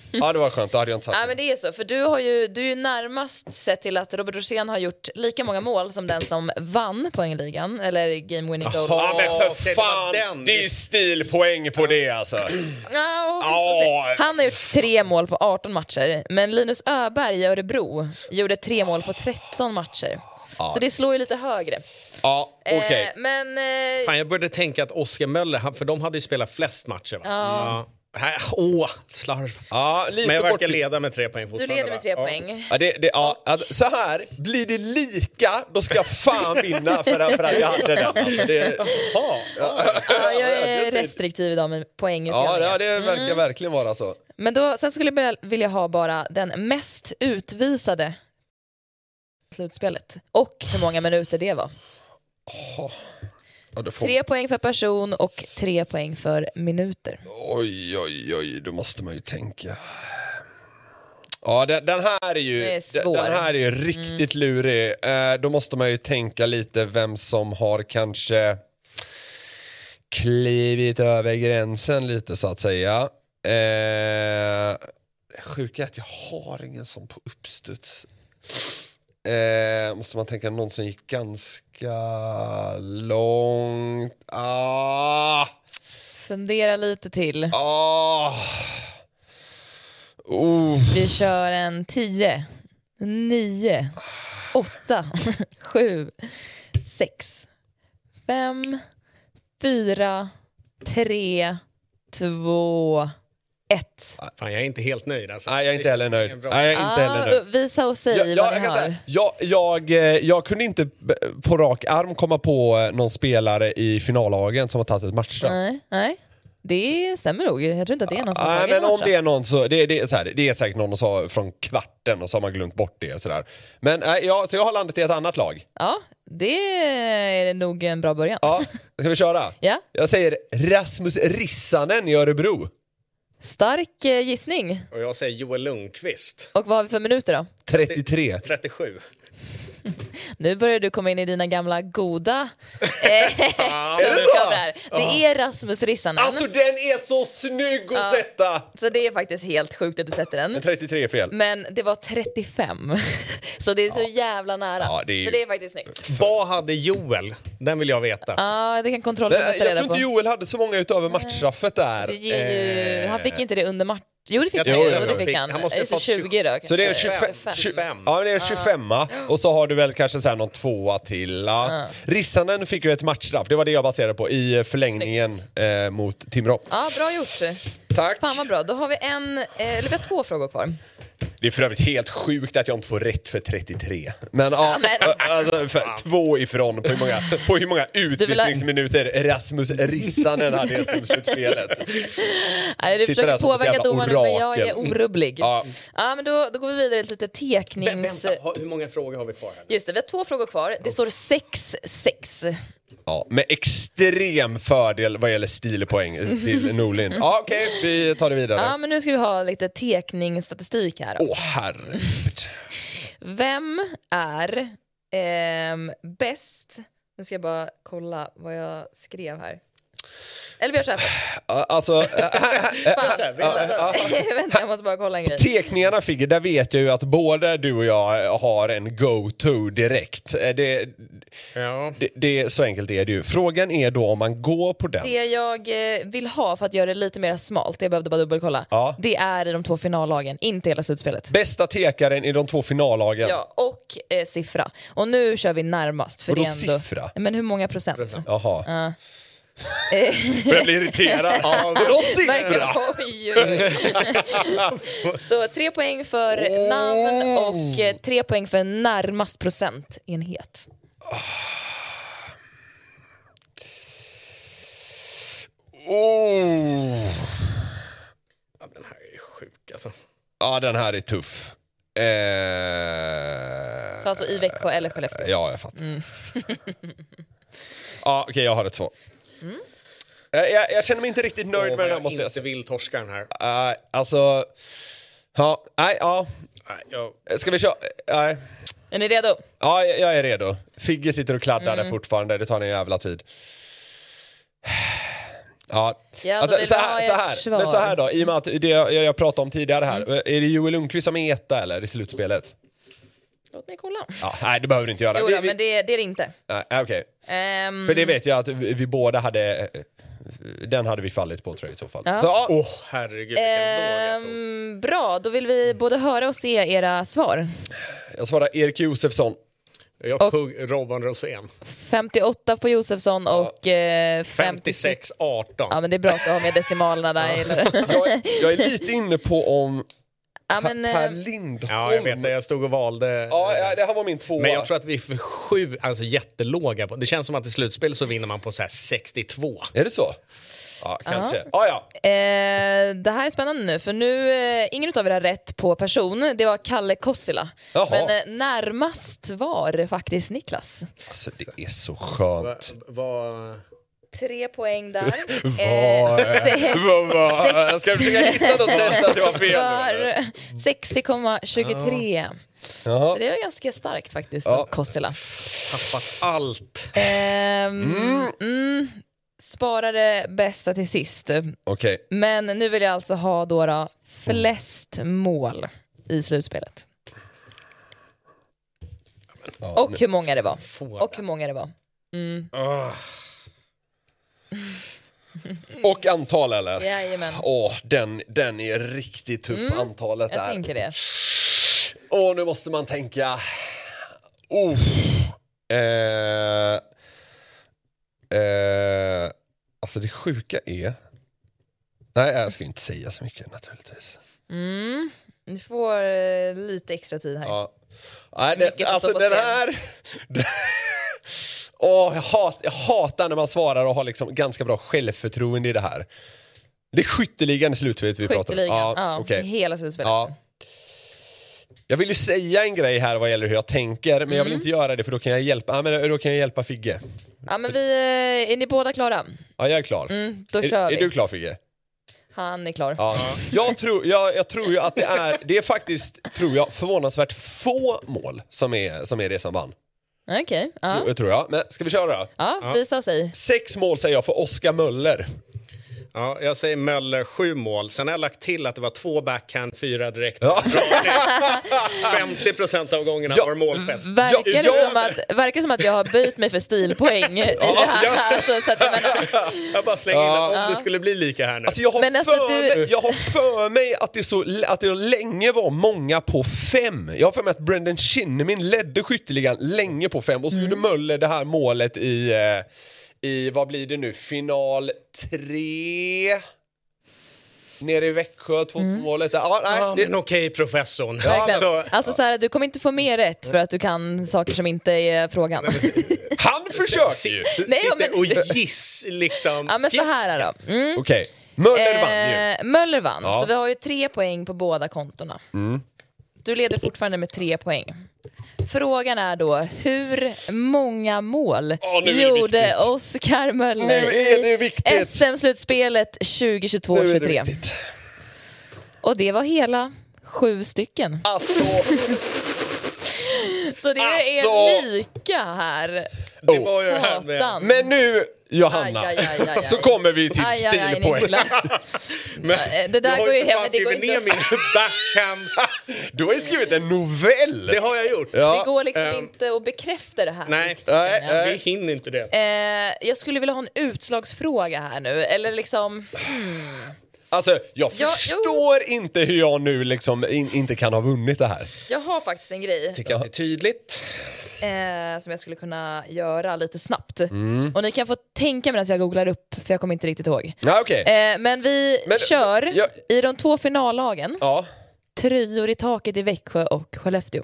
B: Ja, det var skönt. Då hade jag inte sagt
C: Nej, men det är så, för du är ju närmast sett till att Robert Rosén har gjort lika många mål som den som vann poängligan, eller game winning goal.
B: Ja, men för
D: det
B: fan,
D: var den.
B: det är ju stilpoäng på det alltså.
C: Han har gjort 3 mål på 18 matcher, men Linus Öberg i Örebro gjorde 3 mål på 13 matcher. Så det slår ju lite högre.
B: Ja, okej.
C: Men
D: Fan, jag började tänka att Oskar Möller, för de hade ju spelat flest matcher, va?
C: Ja.
D: Slarv.
B: Ja, lite
D: Men jag verkar
B: bort.
D: leda med 3 poäng
C: du
D: fortfarande.
C: leder med 3
D: va?
C: poäng.
B: Ja, alltså, så här, blir det lika, då ska jag fan vinna för att jag hade den. Alltså,
C: Ja, jag är restriktiv idag med poängutdelningen.
B: ja, det verkar verkligen vara så.
C: Men sen skulle jag vilja ha bara den mest utvisade slutspelet. Och hur många minuter det var.
B: Ja, du får...
C: 3 poäng för person och 3 poäng för minuter.
B: Oj, då måste man ju tänka. Ja, den här är ju,
C: Det är svår.
B: den här är ju riktigt lurig. Då måste man ju tänka lite vem som har kanske klivit över gränsen lite, så att säga. Sjuka är att jag har ingen sån på uppstuds. Måste man tänka någon som gick ganska långt.
C: Fundera lite till. Vi kör en 10, 9, 8, 7, 6, 5, 4, 3, 2, 1.
D: Fan, jag är inte helt nöjd alltså.
B: Nej, jag är inte heller nöjd.
C: Visa och säg vad ni har.
B: Jag kunde inte på rak arm komma på någon spelare i finallagen som har tagit ett matchstraff.
C: Nej. Det stämmer nog. Jag tror inte att det är någon som har
B: tagit men om det är någon så det är säkert någon som från kvarten och så har man glömt bort det och sådär. Men så jag har landat i ett annat lag.
C: Ja, det är nog en bra början.
B: Ja, ska vi köra?
C: Ja.
B: Jag säger Rasmus Rissanen i Örebro.
C: Stark gissning.
D: Och jag säger Joel Lundqvist.
C: Och vad har vi för minuter då?
B: 33.
D: 37.
C: Nu börjar du komma in i dina gamla goda
B: Är det så?
C: Det är Rasmus Rissanen.
B: Alltså den är så snygg att sätta.
C: Så det är faktiskt helt sjukt att du sätter den.
B: Men 33 är fel.
C: Men det var 35. Så det är så jävla nära.
B: Ja, det är ju...
C: Så det är faktiskt snyggt.
D: Vad hade Joel? Den vill jag veta.
C: Ja, det kan kontrollen ta
B: Jag
C: reda
B: tror
C: på.
B: inte Joel hade så många utöver matchstraffet där.
C: Det ger ju... Han fick inte det under match. Jo, det fick
D: Jo,
C: han.
D: jo,
C: Det fick han.
D: Han måste ha fått
C: 20 då.
B: Så det är 25. Ja, det är 25. Och så har du väl kanske så här någon 2 till. Ja. Rissanen fick ju ett matchstraff. Det var det jag baserade på i förlängningen mot Timrå.
C: Ja, bra gjort.
B: Tack.
C: Fan vad bra. Då har vi vi har 2 frågor kvar.
B: Det är för övrigt helt sjukt att jag inte får rätt för 33. Men alltså för 2 ifrån på hur många utvisningsminuter Rasmus Rissanen hade i slutspelet.
C: Nej, du försöker påverka domaren, men jag är orubblig.
B: Ja.
C: Men då går vi vidare till lite teknings...
D: Vänta, hur många frågor har vi kvar här?
C: Just det, vi har 2 frågor kvar. Det står 6-6.
B: Ja, med extrem fördel vad gäller stilpoäng till Norlin. Ja, okej, vi tar det vidare.
C: Ja, men nu ska vi ha lite tekningsstatistik här.
B: Herregud.
C: Vem är bäst? Nu ska jag bara kolla vad jag skrev här. Eller vi gör så här.
B: Alltså...
C: Vänta, jag måste bara kolla en grej.
B: Tekningarna, Figge, där vet jag ju att både du och jag har en go-to direkt. Det så enkelt är det ju. Frågan är då om man går på den.
C: Det jag vill ha för att göra det lite mer smalt, jag behövde bara dubbelkolla.
B: Ja.
C: Det är de 2 finallagen, inte hela slutspelet.
B: Bästa tekaren i de 2 finallagen.
C: Ja, och siffra. Och nu kör vi närmast. För
B: vadå
C: det är ändå...
B: siffra?
C: Men hur många procent?
B: Jaha. Börjar bli irriterad. Vadå siffra?
C: Oj. Så 3 poäng för namn och 3 poäng för närmast procentenhet.
D: Ja, den här är sjuk alltså.
B: Ja, den här är tuff.
C: Så alltså i Växjö eller Skellefteå?
B: Ja, jag fattar. Ja, okej, jag har ett 2. Jag känner mig inte riktigt nöjd med den här, måste jag säga.
D: Inte vill torska den här.
B: Alltså... Ja, nej, ja.
D: Nej,
B: Ska vi köra? Nej.
C: Är ni redo?
B: Ja, jag är redo. Figge sitter och kladdar där fortfarande. Det tar en jävla tid.
C: Ja,
B: Alltså,
C: vill
B: så
C: ha ert
B: här,
C: svar.
B: men så här då, i och med att det jag pratade om tidigare här, är det Joel Lundqvist som är etta eller i slutspelet?
C: Låt mig kolla.
B: Ja, nej, det behöver du inte göra.
C: Jo, men det är det inte.
B: Nej, okej. För det vet jag att vi båda hade, den hade vi fallit på tror jag i så fall.
C: Ja.
B: Så,
D: Herregud, vilken låg jag tog.
C: Bra, då vill vi både höra och se era svar.
B: jag svarar Erik Josefsson.
D: Jag tog Robban Rosén.
C: 58 på Josefsson och 56.
D: 56-18.
C: Ja, men det är bra att du har med decimalerna där.
B: Jag är lite inne på om
C: Ja, men,
B: Per Lindholm.
D: Ja, jag vet det. Jag stod och valde.
B: Ja, det här var min tvåa.
D: Men jag tror att vi är för alltså jättelåga. Det känns som att i slutspel så vinner man på så här 62.
B: Är det så? Ja, kanske. Ja.
C: det här är spännande nu, för nu ingen av er har rätt på person. Det var Kalle Kossila.
B: Jaha.
C: Men närmast var faktiskt Niklas.
B: Alltså, det är så skönt.
C: 3 poäng där.
B: Jag ska försöka hitta något sätt att det var fel.
C: 60,23. Så det var ganska starkt faktiskt av Kossila.
D: Tappat allt.
C: Sparar det bästa till sist.
B: Okej.
C: Men nu vill jag alltså ha då flest mål i slutspelet. Och hur många det var.
B: Och antal eller?
C: Jajamän.
B: Den är riktigt tuff, antalet
C: Jag
B: där.
C: tänker det.
B: Nu måste man tänka. Alltså det sjuka är. Nej, jag ska inte säga så mycket naturligtvis.
C: Du får lite extra tid här.
B: Ja. Nej, alltså den här. Jag hatar när man svarar och har liksom ganska bra självförtroende i det här. Det är skytteligan i slutspelet vi pratar om.
C: Ja,
B: okay.
C: Hela slutspelet.
B: Ja. Jag vill ju säga en grej här vad gäller hur jag tänker, men jag vill inte göra det för då kan jag hjälpa Figge.
C: Ja, men är ni båda klara?
B: Ja, jag är klar.
C: Då kör vi.
B: Är du klar, Figge?
C: Han är klar.
B: Ja. Jag tror ju att det är faktiskt, tror jag, förvånansvärt få mål som är det som vann.
C: Okej.
B: Tror jag. Men ska vi köra då?
C: Ja, visa och säg.
B: 6 mål säger jag för Oskar Möller.
D: Ja, jag säger Möller 7 mål. Sen har jag lagt till att det var 2 backhand, 4 direkt.
B: Ja.
D: 50% av gångerna var målfest.
C: Verkar som att jag har böjt mig för stilpoäng i det här. Alltså, så att,
D: jag bara slänger in om det skulle bli lika här nu.
B: Alltså jag har för mig att det länge var många på 5. Jag har för mig att Brendan Shinnimin ledde skytteligan länge på 5. Och så gjorde Möller det här målet i vad blir det nu? Final 3 nere i Växjö, 2-målet.
D: Men okej, professorn.
C: Alltså så här, du kommer inte få mer rätt för att du kan saker som inte är frågan.
B: Han försöker ju.
D: Och giss liksom.
C: Ja, men så här då.
B: Okej. Möller vann ju.
C: Möller vann, så vi har ju 3 poäng på båda kontona. Du leder fortfarande med 3 poäng. Frågan är då, hur många mål gjorde Oskar Möller i SM-slutspelet 2022-23? Och det var hela 7 stycken.
B: Alltså.
C: Så det är lika här.
D: Det var ju här med.
B: Men nu, Johanna, så kommer vi till stilpoäng.
C: Det där går ju hem. Det går
D: ner min backhand.
B: Du har ju skrivit en novell.
D: Det har jag gjort.
C: Det går liksom inte att bekräfta det här.
D: Nej, vi hinner inte det.
C: Jag skulle vilja ha en utslagsfråga här nu. Eller liksom...
B: Alltså, jag förstår inte hur jag nu liksom inte kan ha vunnit det här.
C: Jag har faktiskt en grej.
D: Tycker att det är tydligt.
C: Som jag skulle kunna göra lite snabbt. Och ni kan få tänka medan jag googlar upp, för jag kommer inte riktigt ihåg.
B: Ja, okay.
C: Men vi kör i de 2 finallagen. Tröjor i taket i Växjö och Skellefteå.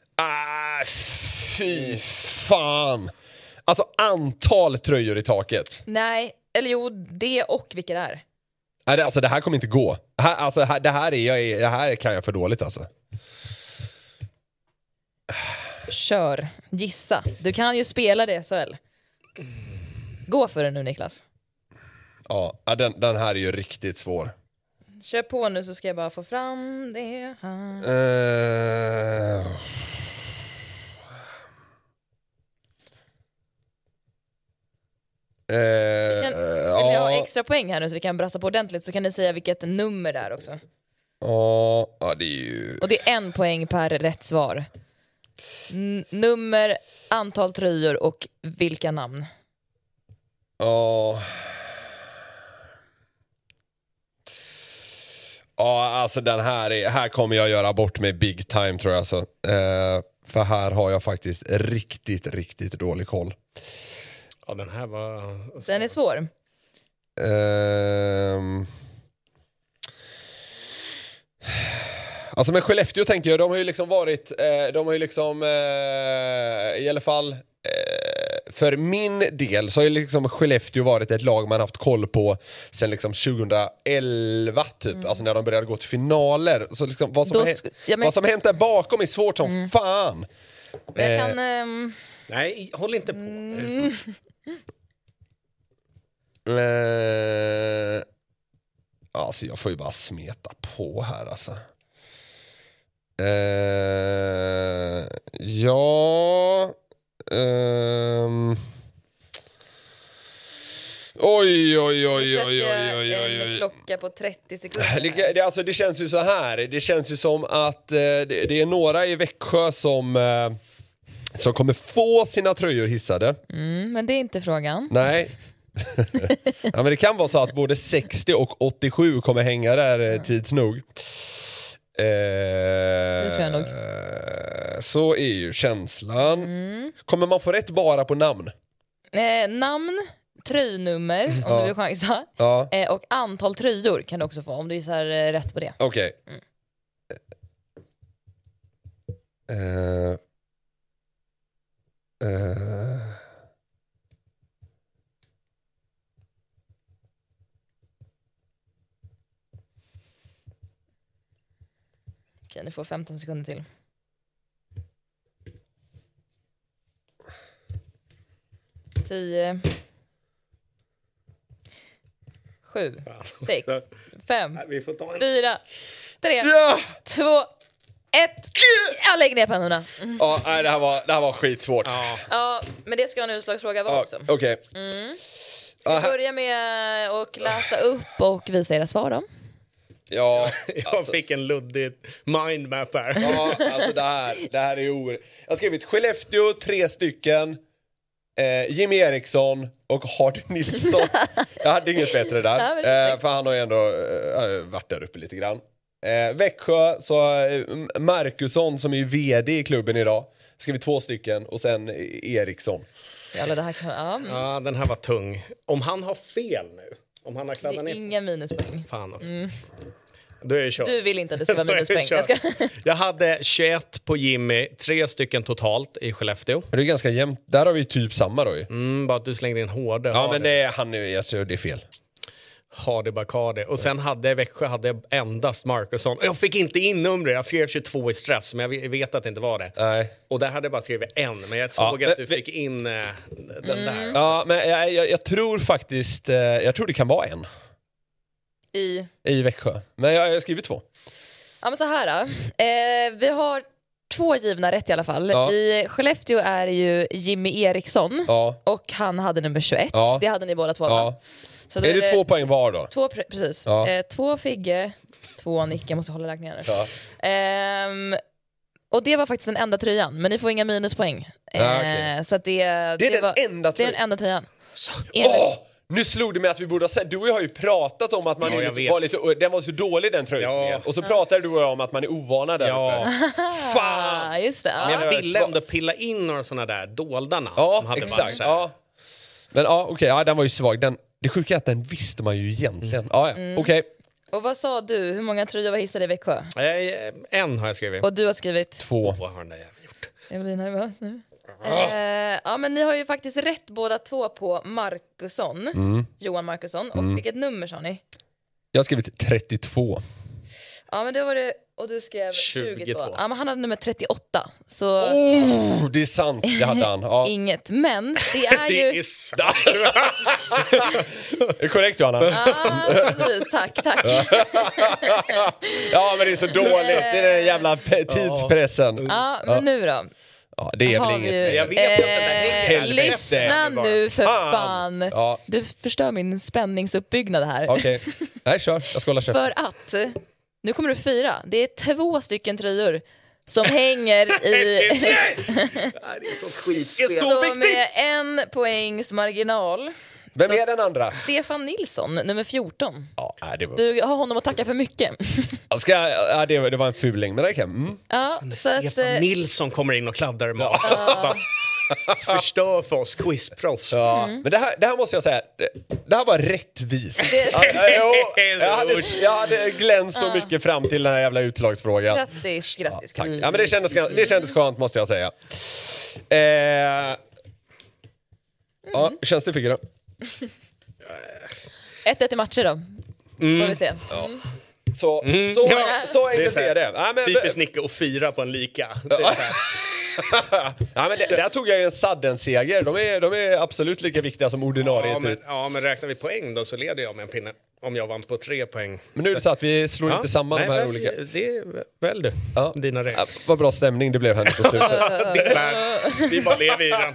B: Fy fan. Alltså antal tröjor i taket.
C: Nej, eller jo, det och vilka det är.
B: Nej, alltså det här kommer inte gå. Det här kan jag för dåligt alltså.
C: Kör, gissa. Du kan ju spela det SHL. Gå för det nu, Niklas.
B: Ja, den här är ju riktigt svår.
C: Kör på nu så ska jag bara få fram det här. Vill ni ha extra extra poäng här nu så vi kan brassa på ordentligt, så kan ni säga vilket nummer det är också.
B: Ja, det är ju...
C: Och det är 1 poäng per rätt svar. Nummer, antal tröjor och vilka namn.
B: Ja, alltså den här kommer jag göra bort med big time tror jag alltså. För här har jag faktiskt riktigt, riktigt dålig koll.
D: Ja, den här var...
C: Den är svår.
B: Alltså med Skellefteå tänker jag, de har ju liksom varit, i alla fall för min del så har ju liksom Skellefteå varit ett lag man haft koll på sen liksom 2011 typ, alltså när de började gå till finaler. Så liksom vad som hänt där bakom är svårt som fan.
C: Men jag kan...
D: Nej, håll inte på.
B: Alltså jag får ju bara smeta på här alltså. Oj.
C: En klocka på 30 sekunder.
B: Det känns ju så här. Det känns ju som att det är några i Växjö som kommer få sina tröjor hissade.
C: Men det är inte frågan.
B: Nej. Ja, men det kan vara så att både 60 och 87 kommer hänga där tids nog.
C: Det tror jag nog.
B: Så är ju känslan. Kommer man få rätt bara på namn?
C: Namn, tröjnummer om du vill chansa.
B: Ja.
C: Och antal tröjor kan du också få om du gissar rätt på det.
B: Okej.
C: Okej, ni får 15 sekunder till. 10 7 6 5 4 3 2 1. Jag lägger ner pennorna.
B: Ja, nej, det här var skitsvårt.
C: Ja, men det ska en utslagsfråga vara också.
B: Okej.
C: Ska vi börja med att läsa upp och visa era svar då?
B: Ja,
D: jag fick en luddig mindmap här.
B: Ja, alltså det här är ord. Jag har skrivit Skellefteå 3 stycken, Jimmy Eriksson och Hardy Nilsson. Jag hade inget bättre där, för han har ju ändå varit där uppe lite grann. Växjö, så Markusson som är vd i klubben idag. Ska vi 2 stycken och sen Eriksson.
C: Ja, det här kan,
D: ja, den här var tung. Om han har fel nu, om han har kladdat ner.
C: Det är inga minuspoäng.
D: Fan också. Då är jag kört.
C: Du vill inte att det ska vara minuspoäng.
D: Jag hade 21 på Jimmy, 3 stycken totalt i Skellefteå.
B: Det är ganska jämnt. Där har vi typ samma då ju.
D: Bara att du slängde in hårda.
B: Ja, men det är han nu, jag tror det är fel.
D: Hardy Bacardi. Och sen hade Växjö endast Markusson. Jag fick inte in numret. Jag skrev 22 i stress, men jag vet att det inte var det.
B: Nej.
D: Och där hade jag bara skrivit en, men jag såg att du fick in den där.
B: Ja, men jag tror faktiskt, jag tror det kan vara en. I Växjö. Men jag har skrivit 2.
C: Ja, men så här då. Vi har 2 givna rätt i alla fall.
B: Ja.
C: I Skellefteå är det ju Jimmy Eriksson.
B: Ja.
C: Och han hade nummer 21.
B: Ja.
C: Det hade ni båda 2.
B: Ja.
C: Så
B: är det 2 poäng var då?
C: 2, precis.
B: Ja.
C: 2 Figge, 2 Nick. Jag måste hålla räkningen nu.
B: Ja.
C: Och det var faktiskt den enda tröjan. Men ni får inga minuspoäng.
B: Okay.
C: Så att det
B: är den enda tröjan?
C: Det är den enda tröjan.
B: Nu slog det mig att vi borde ha sett. Du och jag har ju pratat om att man den var så dålig den tröjan. Ja. Och så pratade du och jag om att man är ovana där uppe. Fan!
C: Just det.
D: Men jag ville ändå pilla in några såna där dolda namn.
B: Ja,
D: som hade
B: exakt. Ja. Men okej, den var ju svag. Det sjuka är att den visste man ju egentligen. Okej.
C: Och vad sa du? Hur många tröjor var hissade i Växjö?
D: En har jag skrivit.
C: Och du har skrivit?
B: 2.
D: Vad har den där jäveln gjort?
C: Jag blir nervös nu. Ja, men ni har ju faktiskt rätt båda 2 på Markusson. Johan Markusson. Och vilket nummer sa ni?
B: Jag har skrivit 32.
C: Ja, men det var det. Och du skrev 22. Ja, men han hade nummer 38. Så...
B: det är sant, det hade han. Ja.
C: Inget, men det är ju...
B: Det är korrekt, Johanna.
C: Ja, precis. Tack.
B: Ja, men det är så dåligt. Det är den jävla tidspressen.
C: Ja, men nu då.
B: Ja, det är väl inget.
D: Jag vet att den där hänger.
C: Lyssna nu för fan.
B: Ja.
C: Du förstör min spänningsuppbyggnad här.
B: Okej. Nej, kör. Jag ska hålla käft.
C: För att, nu kommer du 4. Det är 2 stycken tröjor som hänger i...
D: Det är så skitspel.
B: Det är så
C: som
B: viktigt!
C: är 1 poängs marginal.
B: Vem är den andra?
C: Stefan Nilsson, nummer 14.
B: Ja, det var...
C: Du har honom att tacka för mycket.
B: det var en fuling, men det kan...
C: Ja, så att,
D: Stefan Nilsson kommer in och kladdar med förstör för oss quizproffs.
B: Ja, men det här måste jag säga, det här var rättvist. Jag hade glänst så mycket fram till den här jävla utslagsfrågan.
C: grattis.
B: Tack. Ja, men det kändes skönt, måste jag säga. Ja, känns det, Figura?
C: 1-1 i matcher då. Får vi se.
B: Så enkelt är det. Ja, men,
D: Typiskt Nicke och 4 på en lika. Det är så här.
B: ja, men där tog jag ju en sudden-seger. De är absolut lika viktiga som ordinarie tid.
D: Men räknar vi poäng då så leder jag med en pinne. Om jag vann på 3 poäng.
B: Men nu är det så att vi slår inte samman de här olika.
D: Det är väl du.
B: Ja.
D: Dina regler.
B: Ja, vad bra stämning det blev här på slutet.
D: Vi bara lever i den.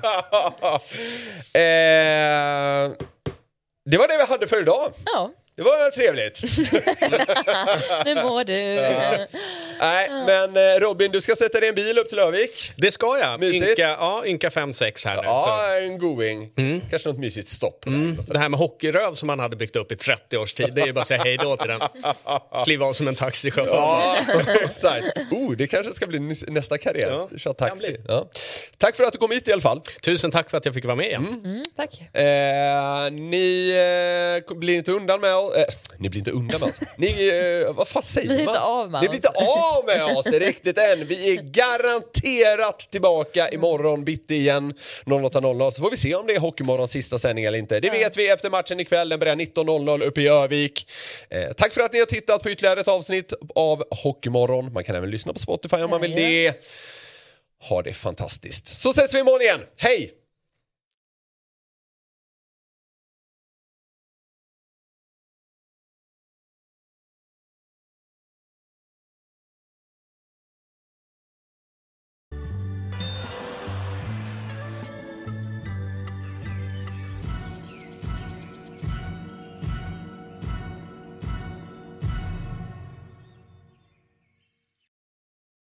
B: Det var det vi hade för idag.
C: Ja,
B: Det var trevligt.
C: nu mår du.
B: Nej, men Robin, du ska sätta dig i en bil upp till Lövik.
D: Det ska jag.
B: Mysigt.
D: Ynka 5-6 här nu.
B: Ja, en going. Kanske något mysigt stopp.
D: Det här med hockeyröv som man hade byggt upp i 30 års tid, det är ju bara att säga hej då till den. Kliva av som en taxichaufför.
B: Ja, exakt. Det kanske ska bli nästa karriär.
D: Ja,
B: Kör
D: kan
B: taxi.
D: bli.
B: Ja. Tack för att du kom hit i alla fall.
D: Tusen tack för att jag fick vara med igen.
C: Tack.
B: Ni blir inte undan med oss. Ni blir inte undan med oss. Vad fan säger man?
C: Blir inte av med
B: Ni
C: oss.
B: blir inte av med oss riktigt än. Vi är garanterat tillbaka imorgon bitti igen 08.00. Så får vi se om det är Hockeymorgons sista sändning eller inte. Det vet vi efter matchen ikväll. Den börjar 19.00 uppe i Övik. Tack för att ni har tittat på ytterligare ett avsnitt av Hockeymorgon. Man kan även lyssna på Spotify om man vill det. Ha det fantastiskt. Så ses vi imorgon igen. Hej!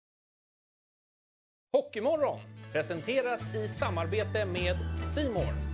A: Hockeymorgon presenteras i samarbete med C More.